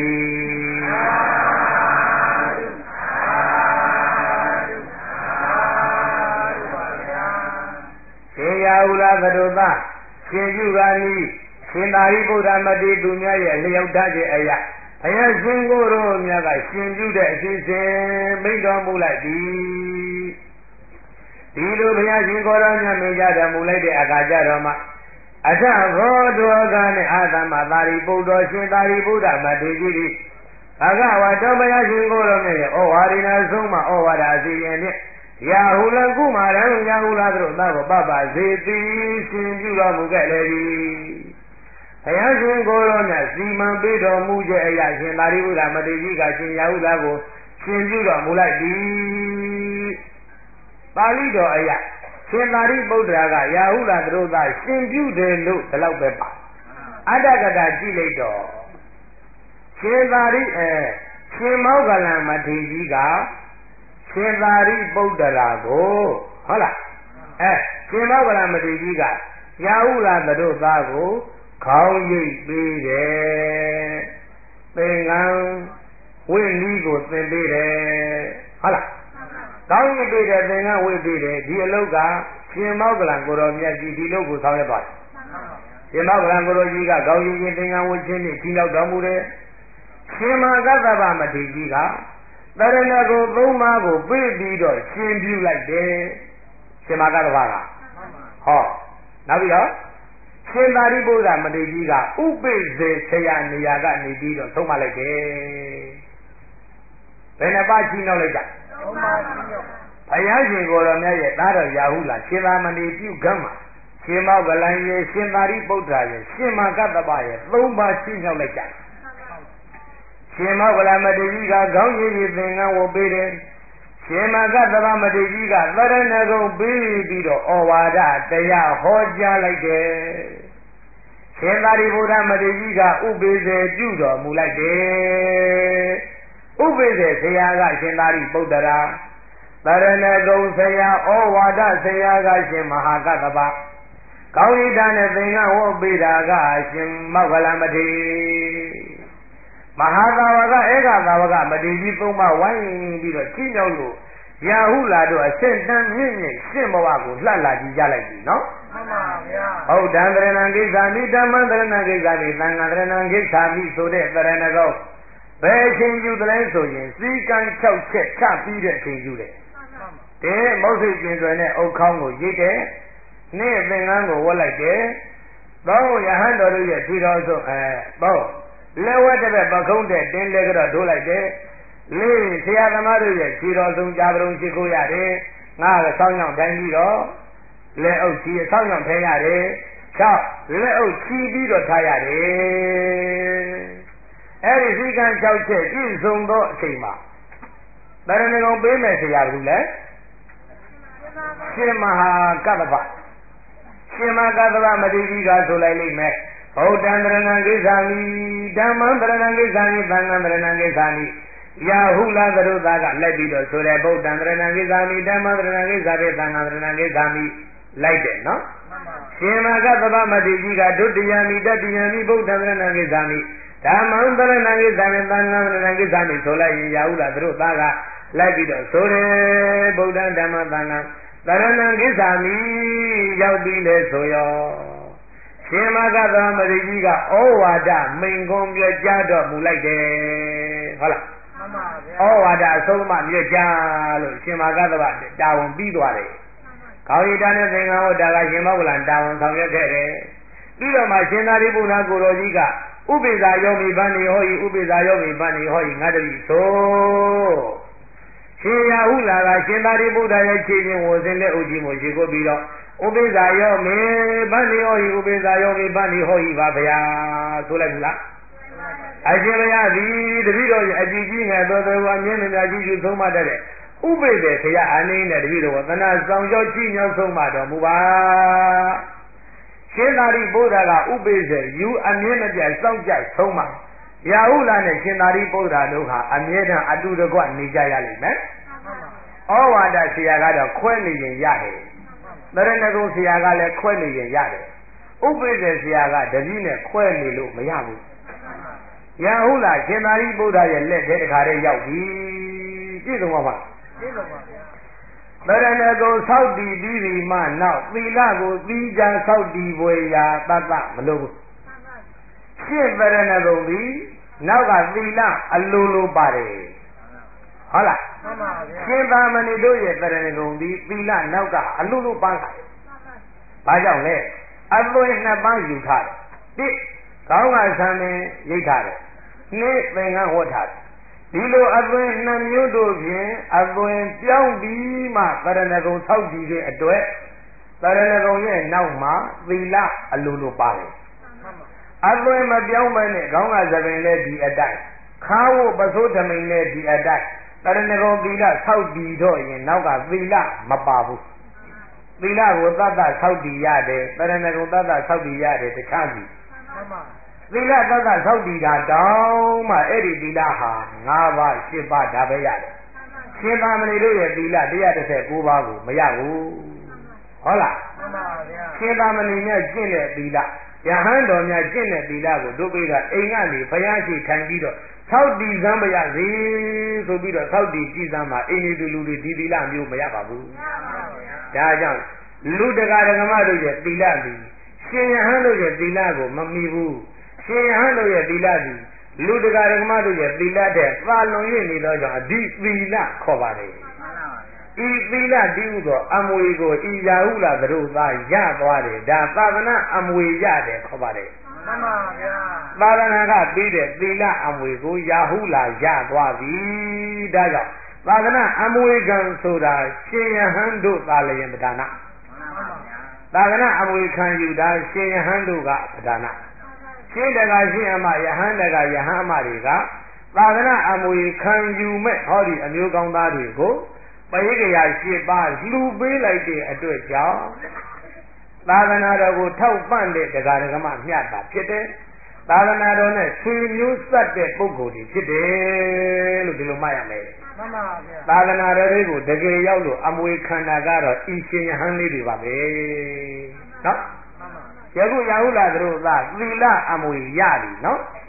ရှင်ရာဟုလာသရုပ်သားရှင်ပြုကနီးရှင်သာရိပုတ္တမတေသူများရဲ့လျောက်ထားခြင်းအရာဘုရားရှင်ကိုယ်တော်မြတ်ကရှင်ပြုတဲ့အစီအစဉ်မိန့်တော်မူလိုက်သည်ဒီလိုဘုရားရှင်ကိုယ်တော်မြတ်မိန့်ကြတော်မူလိုက်တဲ့အခါကျတော့မှအထဘောတော်ကနဲ့အာသမသာရိပုတ္တရှင်သာရိပုတ္တမထေရကြီးသည်ဘဂဝါတော်ဘုရားရှင်ကိုယ်တော်မြတ်ရဲ့ဩဝါဒနာဆုံးမဩဝါဒအစီရင်ဖြင့်ရာဟုလကုမာရံရာဟုလာတို့သားကိုပပစေတိရှင်ပြုတော်မူခဲ့လေသည်ဘုရားရှင်ကိုယ်တော်မြတ်စီမံပေးတော်မူခြင်းအရာရှင်သာရိပုတ္တမထေရကြီးကရှင်ရာဟုလာကိုရှင်ပြုတော်မူလိုက်သည်ပါဠိတော်အရာရှင်သာရိပုတ္တရာကရာဟုလာတို့သားရှင်ပြုတယ်လို့ဒီလောက်ပဲပါအတ္တကတာကြည့်လိုက်တော့ရှင်သာရိအဲရှင်မောဂလံမထေရကြီးကရှင်သာရိပုတ္တရာကိုဟုတ်လားအဲရှင်မောဂလံမထေရကြီးကရာဟုလာတို့သားကိုခေါင်းရိပ်ပေးတယ်သင်္ကန်းဝိနည်းကိုသင်ပေးတယ်ဟုတ်လားခေါင်းရိပ်ပေးတယ်သင်္ကန်းဝိပေးတယ်ဒီအလုပ်ကရှင်မောဂလံကိုတော်မြတ်ကြီးဒီလုပ်ကိုဆောင်ရွက်ပါတယ်ရှင်မောဂလံကိုတော်ကြီးကခေါင်းရိပ်ခြင်းသင်္ကန်းဝိခြင်းနဲ့ကြီးလောက်တော်မူတယ်ရှင်မဂတဗမထေရကြီးကတရဏဂုံသုံးပါးကိုပေးပြီးတော့ရှင်ပြုလိုက်တယ်ရှင်မဂတဗကဟောနောက်ပြီးတော့ရှင်သာရိပုတ္တမထေရကြီးကဥပိ္ပေဆရာနေရာကနေပြီးတော့သုံးမလိုက်တယ်ဘယ်နှပါးချင်းနောက်လိုက်တာသုံးပါးချင်းရောက်ဘုရားရှင်ကိုယ်တော်မြတ်ရဲ့သားတော်ရာဟုလာရှင်သာမဏေပြုကမ်းမှာရှင်မောဂလံရဲ့ရှင်သာရိပုတ္တရာရဲ့ရှင်မဂတဗရဲ့သုံးပါးချင်းရောက်လိုက်ကြရှင်မောဂလမထေရကြီးကခေါင်းရည်ရည်သင်္ကန်းဝတ်ပေးတယ်ရှင်မဂတဗမထေရကြီးကသရဏဂုံပေးပြီးတော့ဩဝါဒတရားဟောကြားလိုက်တယ်ရှင်သာရိပုတ္တမထေရကြီးကဥပိ္ပေပြုတော်မူလိုက်တယ်ဥပိ္ပေဆရာကရှင်သာရိပုတ္တရာသရဏဂုံဆရာဩဝါဒဆရာကရှင်မဟာကတ္တဗကောင်းရိတာနဲ့သင်္ကန်းဝတ်ပေးတာကရှင်မောဂလမထေရမဟာသာဝကဧကသာဝကမတိကြီးသုံးပါးဝိုင်းပြီးတော့ကြီးမြောက်လို့ရာဟုလာတို့အစင့်တန်းမြင့်မြင့်ရှင်းဘဝကိုလှလာကြည့်ကြလိုက်ပြီနော်မှန်ပါဗျာဟုတ်တံတရဏံကိစ္ဆာမိဓမ္မံတရဏံကိစ္ဆာမိသံဃာတရဏံကိစ္ဆာမိဆိုတဲ့တရဏဂုံဘယ်အချိန်ယူတယ်ဆိုရင်စီကံ၆ချက်ချပြီးတဲ့အချိန်ယူတယ်ဒီမုတ်စိတ်ကျင်စွယ်နဲ့အုတ်ခေါင်းကိုရိတ်တယ်နေ့သင်္ကန်းကိုဝတ်လိုက်တယ်သောရဟန်းတော်တို့ရဲ့ခြေတော်ဆုံးအဲသောလက်ဝဲတစ်ပတ်ပခုံးတဲ့တင်းလဲကတော့ထိုးလိုက်တယ်လေးဆရာသမားတို့ရဲ့ခြေတော်ဆုံးကြာပရုံရှိခိုးရတယ်ငါကဆောင်းကြောင်တိုင်းပြီးတော့လက်အုပ်ချီဆောင်းကြောင်ထိုင်ရတယ်၆လက်အုပ်ချီပြီးတော့ထားရတယ်အဲ့ဒီစီကံ၆ချက်ပြည့်စုံသောအချိန်မှာတရဏဂုံပေးမယ်ဆရာဘူးလေရှင်မဟာကတ္တဗရှင်မကတ္တဗမတိကြီးကဆိုလိုက်လိမ့်မယ်ဗုဒ္ဓံတရဏံကိစ္ဆာမိဓမ္မံတရဏံကိစ္ဆာမိသံဃံတရဏံကိစ္ဆာမိရာဟုလာသရုသားကလိုက်ပြီးတော့ဆိုတယ်ဗုဒ္ဓံတရဏံကိစ္ဆာမိဓမ္မံတရဏံကိစ္ဆာမိသံဃံတရဏံကိစ္ဆာမိလိုက်တယ်နော်ရှင်မကတ္တဗမတိကြီးကဒုတိယမိတတိယမိဗုဒ္ဓံတရဏံကိစ္ဆာမိဓမ္မံတရဏံကိစ္ဆာမိသံဃံတရဏံကိစ္ဆာမိဆိုလိုက်ရင်ရာဟုလာသရုသားကလိုက်ပြီးတော့ဆိုတယ်ဗုဒ္ဓံဓမ္မသံဃံတရဏံကိစ္ဆာမိရောက်ပြီလေဆိုရောရှင်မကသမရိကြီးကဩဝါဒမိန်ကွန်ပြကြားတော်မူလိုက်တယ်ဟုတ်လားမှန်ပါဗျာဩဝါဒအဆုံးမပြကြားလို့ရှင်မကသမတာဝန်ပြီးသွားတယ်ခေါင်းရည်တာနဲ့သင်္ကန်းဝတ္တာကရှင်မောဂလန်တာဝန်ဆောင်ရွက်ခဲ့တယ်ပြီးတော့မှရှင်သာရိပုတ္တရာကိုတော်ကြီးကဥပိ္ပဇာယောမိဗန္ဒီဟောဤဥပိ္ပဇာယောမိဗန္ဒီဟောဤငါတပည့်ဆိုရှင်ရာဟုလာကရှင်သာရိပုတ္တရာရဲ့ခြေချင်းဝစင်တဲ့ဥကြီးကိုရှိခိုးပြီးတော့ဥပိ္ပဇာယောမိဗန္ဒီဟောဤဥပိ္ပဇာယောမိဗန္ဒီဟောဤပါဗျာဆိုလိုက်ဘူးလားအရှင်ဘုရားသည်တပည့်တော်ရဲ့အကြည့်ကြီးငယ်တော်တော်အမြင့်မြတ်ကြီးကျူဆုံးမတတ်တဲ့ဥပိ္ပေခရအနိနဲ့တပည့်တော်ကသနာဆောင်ကြောကြည့်မြောက်ဆုံးမတော်မူပါရှင်သာရိပုတ္တရာကဥပိ္ပေယူအမြင့်မြတ်စောင့်ကြဆုံးမရာဟုလာနဲ့ရှင်သာရိပုတ္တရာတို့ဟာအမြဲတမ်းအတူတကွနေကြရလိမ့်မယ်ဩဝါဒဆရာကတော့ခွဲနေရင်ရတယ်တရဏဂုံဆရာကလည်းခွဲနေရင်ရတယ်ဥပိ္ပေဆရာကတပည့်နဲ့ခွဲနေလို့မရဘူးရာဟုလာရှင်သာရိပုတ္တရာရဲ့လက်ထဲတခါတည်းရောက်ပြီပြည့်စုံပါပါပြည့်စုံပါဗျာတရဏဂုံဆောက်တည်ပြီးပြီမှနောက်သီလကိုသီးခြားဆောက်တည်ပွေရာတတ်တမလို့ဘူးရှင်းတရဏဂုံပြီးနောက်ကသီလအလိုလိုပါတယ်ဟုတ်လားမှန်ပါဗျာရှင်သာမဏေတို့ရဲ့တရဏဂုံပြီးသီလနောက်ကအလိုလိုပန်းတယ်ဘာကြောင့်လဲအသွင်နှစ်ပန်းယူထားတယ်တိကောင်းကဆံပင်ရိတ်ထားတယ်နှစ်သင်္ကန်းဝတ်ထားတယ်ဒီလိုအသွင်နှစ်မျိုးတို့ဖြင့်အသွင်ပြောင်းပြီးမှတရဏဂုံဆောက်တည်တဲ့အတွက်တရဏဂုံရဲ့နောက်မှာသီလအလိုလိုပါတယ်အသွင်မပြောင်းမနဲ့ခေါင်းကသပင်လည်းဒီအတိုင်းခါဝပစိုးသမိန်လည်းဒီအတိုင်းတရဏဂုံသီလဆောက်တည်တော့ရင်နောက်ကသီလမပါဘူးသီလကိုသတ္တဆောက်တည်ရတယ်တရဏဂုံသတ္တဆောက်တည်ရတယ်တခြားစီသီလသတ္တဆောက်တည်တာတောင်းမှအဲ့ဒီသီလဟာ၅ပါး၈ပါးဒါပဲရတယ်ရှင်သာမဏေတို့ရဲ့သီလ၁၁၉ပါးကိုမရဘူးဟုတ်လားမှန်ပါဗျာရှင်သာမဏေနဲ့ကျင့်တဲ့သီလယဟန်တော်များကျင့်တဲ့သီလကိုတို့ပိကအိမ်ကနေဘုရားရှိထိုင်ပြီးတော့ဆောက်တည်စမ်းပါရစေဆိုပြီးတော့ဆောက်တည်ကြည်စမ်းမှာအိမ်ဒီလူတွေဒီသီလမျိုးမရပါဘူးမှန်ပါဗျာဒါကြောင့်လူတကာဓမ္မတို့ရဲ့သီလသည်ရှင်ယဟန်တို့ရဲ့သီလကိုမမီဘူးရှင်ယဟန်တို့ရဲ့သီလသည်လူတကာဓမ္မတို့ရဲ့သီလတဲ့သာလွန်၍နေသောကြောင့်အဓိသီလခေါ်ပါတယ်ဤသီလတည်ဥသောအမွေကိုဤရာဟုလာသတို့သာရသွားတယ်ဒါသာသနာအမွေရတယ်ခေါ်ပါတယ်မှန်ပါဗျာသာသနာကပြီးတဲ့သီလအမွေကိုရာဟုလာရသွားပြီဒါကြောင့်သာသနာအမွေကံဆိုတာရှင်ယဟန်တို့သာလျင်ပဒါနမှန်ပါဗျာသာသနာအမွေခံယူတာရှင်ယဟန်တို့ကပဒါနရှင်တကာရှင်အမယဟန်တကာယဟန်အမတွေကသာသနာအမွေခံယူမဲ့ဟောဒီအမျိုးကောင်းသားတွေကိုပရိကရာ၈ပါးလှူပေးလိုက်တဲ့အတွက်ကြောင့်သာသနာတော်ကိုထောက်ပံ့တဲ့တရားဓမ္မမျှတာဖြစ်တယ်သာသနာတော်နဲ့ဆွေမျိုးဆက်တဲ့ပုဂ္ဂိုလ်တွေဖြစ်တယ်လို့ဒီလိုမှတ်ရမယ်မှန်ပါဗျာသာသနာတော်တွေကိုတကယ်ရောက်လို့အမွေခံတာကတော့ဤရှင်ယဟန်လေးတွေပါပဲနော်ယခုရာဟုလာတို့သာသီလအမွေရပြီနော်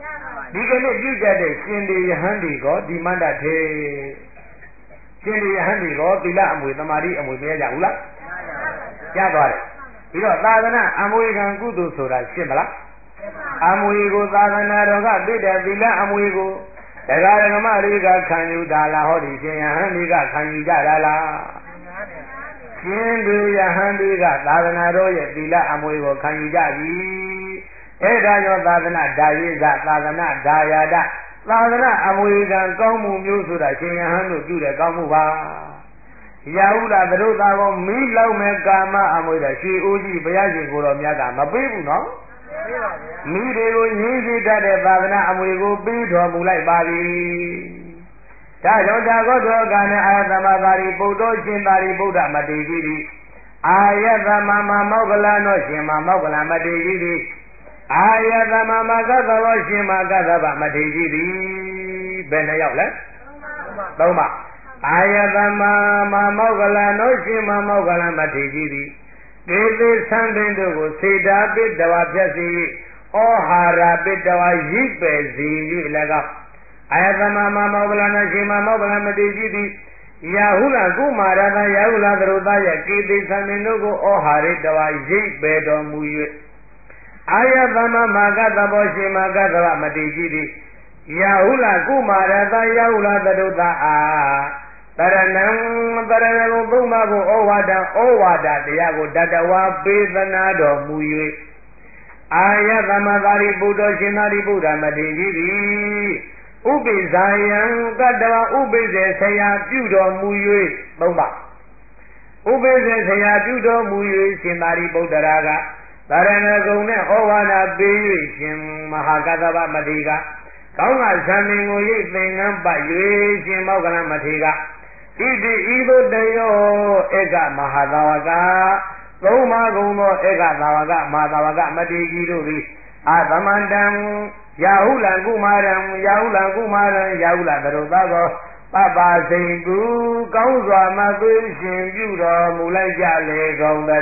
ဒီကနေ့ပြုကြတဲ့ရှင်ဒီယဟန်ဒီကောဒီမန္တထေရှင်ဒီယဟန်ဒီကောသီလအမွေသမာဓိအမွေမရကြဘူးလားရသွားတယ်ပြီးတော့သာသနာအမွေခံကုသိုလ်ဆိုတာရှင်းမလားအမွေကိုသာသနာတော်ကသိတဲ့သီလအမွေကိုတရားဓမ္မတွေကခံယူတာလားဟောဒီရှင်ယဟန်တွေကခံယူကြတာလားရှင်တွေယဟန်တွေကသာသနာတော်ရဲ့သီလအမွေကိုခံယူကြပြီအဲ့ဒါကြောင့်သာသနာဒါရိသသာသနာဒါယာဒသာသနာအမွေခံကောင်းမှုမျိုးဆိုတာရှင်ယဟန်တို့ပြုတဲ့ကောင်းမှုပါရာဟုလာသတို့သာကောမိလောက်မဲ့ကာမအမွေတော်ရွှေအိုးကြီးဘုရားရှင်ကိုယ်တော်မြတ်ကမပေးဘူးနော်မိတွေကိုရင်းစေတတ်တဲ့သာသနာအမွေကိုပေးတော်မူလိုက်ပါပြီဒါကြောင့်ဒါကောတော်ကနဲ့အာယသမသာရိပုတ္တရှင်သာရိပုတ္တမတေကြီးသည်အာယသမမမောဂလနောရှင်မမောဂလမတေကြီးသည်အာယသမမကသဘောရှင်မကသဗမထေကြီးသည်ဘယ်နှယောက်လဲသုံးပါအာယသမမမောဂလနောရှင်မမောဂလမထေကြီးသည်ကေသေသံပင်တို့ကိုစေတာပိတဝါဖြတ်စီဩဟာရပိတဝါရိပဲစီ၍၎င်းအာယသမမမောဂလနောရှင်မမောဂလမထေကြီးသည်ယာဟုလကုမာရသယာဟုလသရုသရဲ့ကေသေသံပင်တို့ကိုဩဟာရိတဝါရိပဲတော်မူ၍အာယသမမကသဘောရှင်မကသဗမတိကြီးသည်ယာဟုလကုမာရသယာဟုလသရုသအာတရဏံတရဏဂုံသုံးပါးကိုဩဝါဒဩဝါဒတရားကိုတတဝါပေးသနာတော်မူ၍အာယသမသာရိပုတ္တရှင်သာရိပုတ္တမထေရကြီးသည်ဥပိ္ပဇာယံကတ္တဝဥပိ္ပဇေဆရာပြုတော်မူ၍သုံးပါးဥပိ္ပဇေဆရာပြုတော်မူ၍ရှင်သာရိပုတ္တရာကတရဏဂုံနဲ့ဩဝါဒပေး၍ရှင်မဟာကသဗမထေရကကောင်းကသံမင်ကိုရိပ်သင်္ကန်းပတ်၍ရှင်မောဂလမထေရဣတိဤသို့တယောဧကမဟာသာဝကသုံးပါးကုန်သောဧကသာဝကမဟာသာဝကမတေကြီးတို့သည်အာသမန္တံယာဟုလံကုမာရံယာဟုလံကုမာရံယာဟုလသရုသသောပပစိန်ကူကောင်းစွာမသွေးရှင်ပြုတော်မူလိုက်ကြလေကုန်တ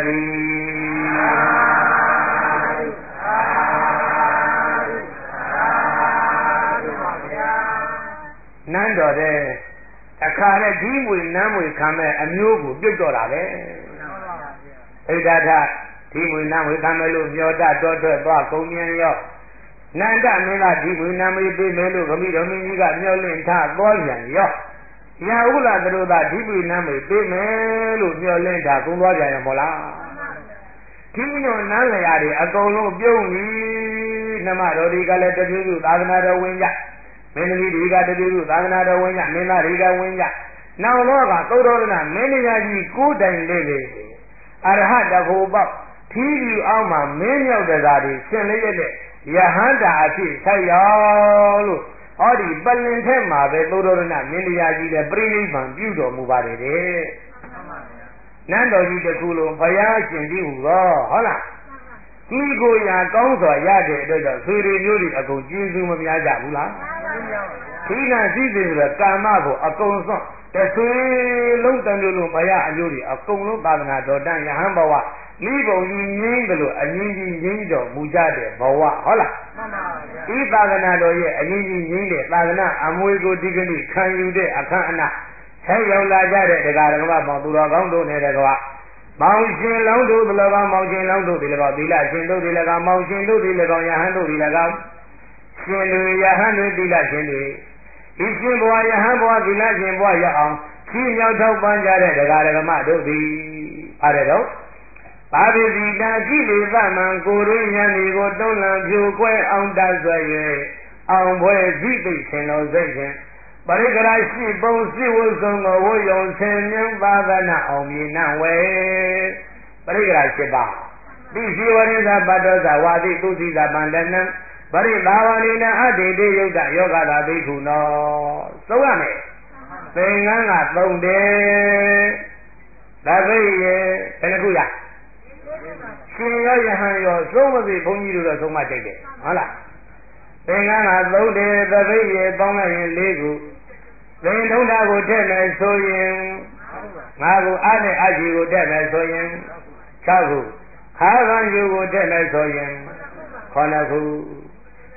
ည်းနန်းတော်တဲ့အခါနဲ့ဒီမွေနန်းမွေခံမဲ့အမျိုးကိုပြုတ်တော့တာပဲဣဒ္ဓထဒီမွေနန်းမွေခံမဲ့လို့မျောတတော်ထွက်သွားကုန်မြန်ရောနန္ဒမင်းကဒီမွေနန်းမွေပြေးမယ်လို့ခမိတော်မင်းကြီးကမျောလင့်ထားသွားပြန်ရောရာဟုလသတို့သာဒီမွေနန်းမွေပြေးမယ်လို့မျောလင့်ထားကုန်သွားပြန်ရမို့လားဒီညွန်နန်းလျာတွေအကုန်လုံးပြုံးပြီနှမတော်ဒီကလည်းတပြည့်စုသာသနာတော်ဝင်ကြမင်းသမီးတွေကတပြည့်စုသာသနာတော်ဝင်ကြမင်းသားတွေကဝင်ကြနောက်တော့ကသုဒ္ဓရဏမင်းတရားကြီးကိုးတိုင်လေးလေအရဟတဖို့ပေါ့ထီးယူအောင်မှာမင်းမြောက်တရားတွေရှင်လေးရဲ့ယဟန္တာအဖြစ်ဆက်ရောက်လို့ဟောဒီပလင်ထဲမှာပဲသုဒ္ဓရဏမင်းတရားကြီးလည်းပြိဋိဘံပြုတော်မူပါတယ်တဲ့နန်းတော်ကြီးတစ်ခုလုံးဘုရားရှင်ကြီးဟူသောဟုတ်လားဒီကိုရာကောင်းစွာရတဲ့အတွက်ကြောင့်ဆွေတွေမျိုးတွေအကုန်ကျေးဇူးမများကြဘူးလားခိနာစည်းစိမ်ဆိုတော့ကာမကိုအကုန်စွန့်တဆွေလုံးတမျိုးလုံးဘုရားအမျိုးတွေအကုန်လုံးသာသနာတော်တန်ယဟန်ဘဝမိဘုံကြီးငင်းတယ်လို့အငင်းကြီးငင်းတော်မူကြတဲ့ဘဝဟုတ်လားမှန်ပါဗျာဒီသာသနာတော်ရဲ့အငင်းကြီးငင်းတဲ့သာသနာအမွေကိုဒီကနေ့ခံယူတဲ့အခမ်းအနားဆက်ရောက်လာကြတဲ့တရားဓမ္မပေါင်းသူတော်ကောင်းတို့နဲ့တကွာမောင်ရှင်လောင်းတို့ဒီ၎င်းမောင်ရှင်လောင်းတို့ဒီ၎င်းသီလရှင်တို့ဒီ၎င်းမောင်ရှင်တို့ဒီ၎င်းယဟန်တို့ဒီ၎င်းရှင်တွေယဟန်တွေသီလရှင်တွေဤရှင်ဘဝယဟန်ဘဝသီလရှင်ဘဝရအောင်ခီးမြောက်ထောက်ပံ့ကြတဲ့တရားဓမ္မတို့သည်အားရတော့ပါပိတိတာကြည်လေသမံကိုရင်းညာနေကိုတုံးလံဖြိုကွဲအောင်တတ်ဆွဲ၍အောင်ပွဲဇိသိရှင်တော်စိတ်ဖြင့်ပရိကရာရှိပုံစိဝုဆုံးကိုဝယုံဆင်မြန်းသာသနာအောင်မြေနံဝဲပရိကရာရှိပါတိရှိဝရိသပတ္တောသဝါတိသူစီသပန္တနံပရိသာဝဏိနအတေတေယုတ်တယောဂတာဘိက္ခုနောသုံးရမယ်သင်္ကန်းကသုံးတယ်သပိယေဘယ်နှခုရရှင်ရောယဟန်ရောသုံးမသိဘုန်းကြီးတို့တော့သုံးမကြိုက်တယ်ဟုတ်လားသင်္ကန်းကသုံးတယ်သပိယေပေါင်းလိုက်ရင်လေးခုသင်ထုံးတာကိုထည့်မယ်ဆိုရင်ငါကိုအားနဲ့အကြည့်ကိုထည့်မယ်ဆိုရင်၆ခုခါကံယူကိုထည့်မယ်ဆိုရင်ခုနှစ်ခု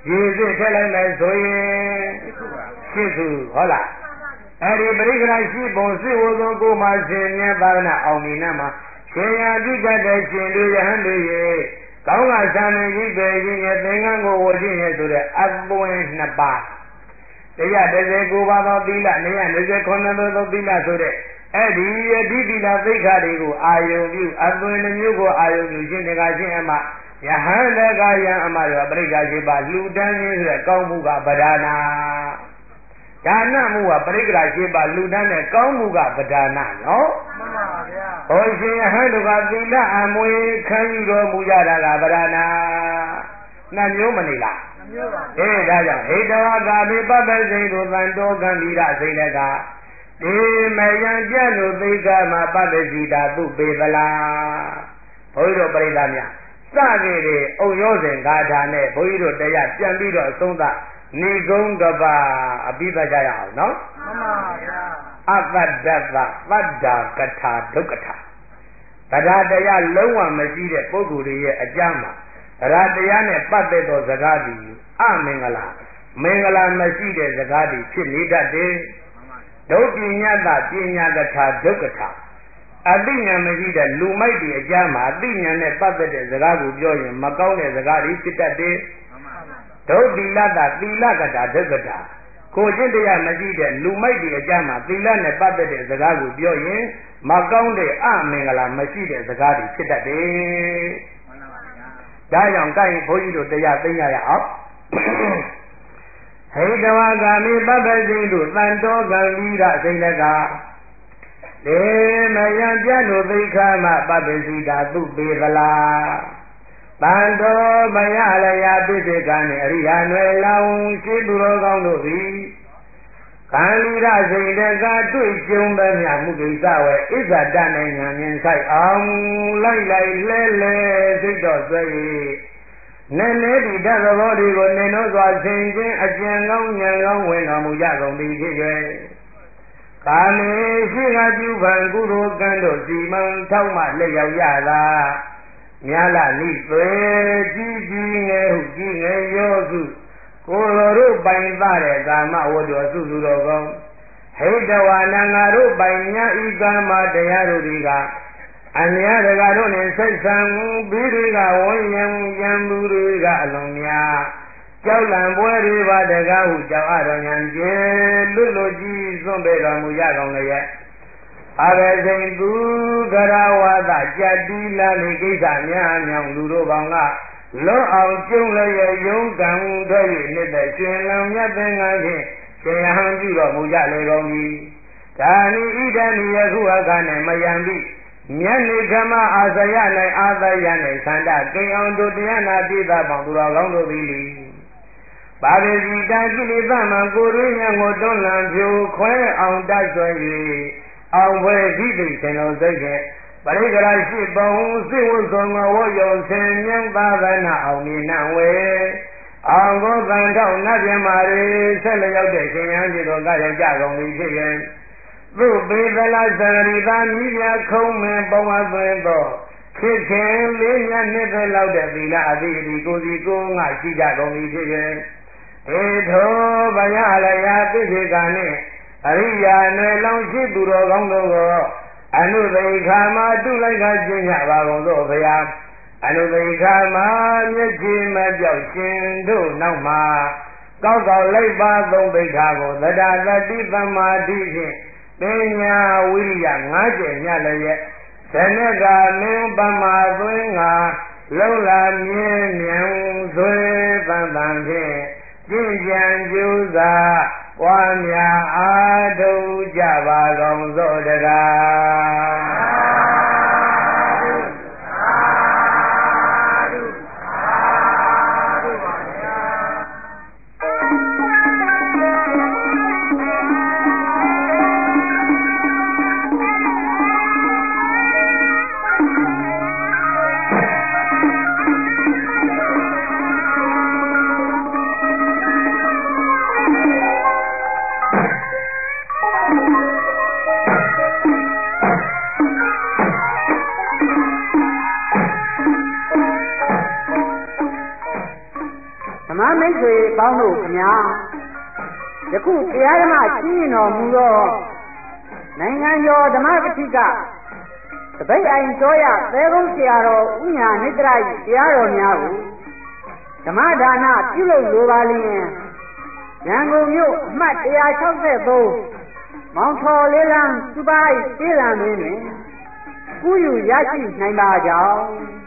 ရေစစ်ထည့်လိုက်မယ်ဆိုရင်ရှစ်ခုဟုတ်လားအဲ့ဒီပရိက္ခရာရှိပုံစစ်ဝုသောကိုမှရှင်မြတ်သာသနာအောင်မြင်မှာရှင်ရပြုတတ်တဲ့ရှင်တို့ယဟန်တို့ရဲ့ကောင်းကသာမဏေပဲခြင်းရဲ့သင်္ကန်းကိုဝတ်ခြင်းရဲ့ဆိုတဲ့အသွင်နှစ်ပါးတရားတစ်စေကိုပါသောသီလနေရ၂၉သောသီလဆိုတဲ့အဲ့ဒီအဓိသီလသိက္ခာတွေကိုအာယုံပြုအသွင်တစ်မျိုးကိုအာယုံပြုခြင်းတကားခြင်းအမှယဟန်တကာယံအမှရောပရိက္ခရှိပါလှူဒန်းခြင်းဆိုတဲ့ကောင်းမှုကပဒါနာဒါနမှုကပရိက္ခရှိပါလှူဒန်းတဲ့ကောင်းမှုကပဒါနာနော်မှန်ပါဗျာဟောရှင်ယဟန်တို့ကသီလအမွေခံယူတော်မူကြတာကပဒါနာနှစ်မျိုးမနေလားနှစ်မျိုးပါအေးဒါကြောင့်ဟိတဝါကာပိပပ္ပစိတ်တို့တန်တော်ကံသီလစိတ်လည်းကဒီမယံပြတ်လို့သိက္ခာမှာပပ္ပစီတာသူပေသလားဘုန်းကြီးတို့ပရိသတ်များစခဲ့တဲ့အုံရောစဉ်ဂါထာနဲ့ဘုန်းကြီးတို့တရားပြန်ပြီးတော့အဆုံးသတ်နေကုန်းကပါအပိသကြရအောင်နော်မှန်ပါဗျာအပတ္တသပတ္တာကထာဒုက္ခထာတရားတရားလုံးဝမရှိတဲ့ပုဂ္ဂိုလ်တွေရဲ့အကြမ်းမှာတရားတရားနဲ့ပတ်သက်သောစကားသည်အမင်္ဂလာမင်္ဂလာမရှိတဲ့စကားတွေဖြစ်နေတတ်တယ်ဒုပညာတပညာကထာဒုက္ခထာအသိဉာဏ်မရှိတဲ့လူမိုက်တွေအကြမ်းမှာအသိဉာဏ်နဲ့ပတ်သက်တဲ့စကားကိုပြောရင်မကောင်းတဲ့စကားတွေဖြစ်တတ်တယ်ဒုသီလတသီလကထာဒုက္ခထာကိုကျင့်တရားမရှိတဲ့လူမိုက်တွေအကြမ်းမှာသီလနဲ့ပတ်သက်တဲ့စကားကိုပြောရင်မကောင်းတဲ့အမင်္ဂလာမရှိတဲ့စကားတွေဖြစ်တတ်တယ်ဒါကြောင့်ကိုင်ဘုန်းကြီးတို့တရားသိရအောင်ဟိတဝါဂာမိပပ္ပစိတုတန်တောကံဝိရစိတ်ကလေမယံပြတ်လို့သိခါမပပ္ပစီတာသူပေသလားတန်တော်မယလျာပိစိကံနဲ့အရိယာနွယ်လောင်ရှိသူတော်ကောင်းတို့သည်ကံဝိရစိတ်ကတွေ့ကြုံသမျှမှုကိစ္စဝဲဣဇာတနိုင်ငံမြင်ဆိုင်အောင်လိုက်လိုက်လဲလဲစိတ်တော်ဆွဲ၍နဲနဲဒီဓာတ်သဘောတွေကိုနေနှောစွာဆင်ခြင်းအကျဉ်ကောင်းဉာဏ်ကောင်းဝင်တော်မူကြကုန်သည်ဖြစ်၍ကာမေရှိကပြုဖန်ကုသိုလ်ကံတို့စီမံထောက်မှလက်ရောက်ရတာမြာလာနိသွေကြီးကြီးငယ်ဟုကြီးငယ်ရောစုကိုယ်တော်တို့ပိုင်သားတဲ့ကာမဝတ္တစုစုတော်ကောင်းဟိတဝါနငါတို့ပိုင်ညာဤကာမတရားတို့ဒီကအများတကာတို့နဲ့ဆက်ဆံပြီးတွေကဝန်းရံရံသူတွေကအလုံးများကြောက်လန့်ပွဲတွေပါတကားဟုကြောက်အတော်ညာကျေလွတ်လွတ်ကြီးစွန့်ပေတော်မူရကောင်းလျက်အဘယ်ချိန်သူကရဝါဒကြတိလာနေကိစ္စများမြောင်လူတို့ကောင်ကလွတ်အောင်ကျုံလည်းရဲ့ယုံကံထွက်၍နှစ်သက်ရှင်လံမြတ်သင်္ကန်းဖြင့်ရှင်ဟန်ပြုတော်မူကြလေကုန်ပြီဒါနိဣဒံဒီယခုအခါနဲ့မယံပြီမြတ်နေကမအာဇယ၌အာသယ၌သန္တာကိအောင်တို့တရားနာပိသပေါင်းသူတော်ကောင်းတို့သည်လေပါရဇိတာကိလေသာမှကိုရင်းရငိုတွန်းလံဖြိုခွဲအောင်တတ်ဆွဲ၍အောင်ဘွယ်ဒီသိရှင်တော်စိတ်ဖြင့်ပရိကရာရှိပုံစိဝတ်ဆုံးဝေါ်ယုံဆင်မြန်းသာသနာအောင်မြင်နှံဝဲအောင်ကိုသံတော်နတ်ပြမာတွေဆက်လျောက်တဲ့ရှင်ရန်ကြီးတော်ကရောက်ကြကုန်ပြီဖြစ်ရဲ့သူပေသလသရိသာမိပြခုံးမင်းပုံအသွင်းသောဖြစ်ခင်လေးညနှစ်သက်လောက်တဲ့သီလအသီးဒီကိုစီကိုငါရှိကြကုန်ပြီဖြစ်ရဲ့ဧထောဗယလယပိစိကနှင့်အရိယာနယ်လောင်ရှိသူတော်ကောင်းတို့ကိုအနုသိခာမှာတုလိုက်ကကျင့်ကြပါကုန်သောဘုရားအနုသိခာမှာမျက်ခြေမပြောက်ရှင်တို့နောက်မှာကောက်ကောက်လိုက်ပါသုံးသိခာကိုသဒ္ဒသတိသမာဓိဖြင့်ပညာဝိရိယငါးကျင့်ညလည်းရဲ့ဇနကမင်းပမာသွင်းငါလုံလာမြင်းမြန်သွေးတန်တန်ဖြင့်ကျင့်ကြံကြိုးစားပွားများအားထုတ်ကြပါကုန်သောတကား
ဆွေပေါင်းတို့ခင်ဗျာယခုတရားဓမ္မကြီးရင်တော်မူသောနိုင်ငံကျော်ဓမ္မပတိကတပိတ်အိုင်တော်ရသဲကုန်းဆရာတော်ဥညာနိတ္တရတရားတော်များကိုဓမ္မဒါနပြုလုပ်လိုပါလျင်ရန်ကုန်မြို့အမှတ်one sixty-threeမောင်ထော်လေးလန်းစူပါရိတ်တေးလံတွင်ကူးယူရရှိနိုင်ပါကြောင်း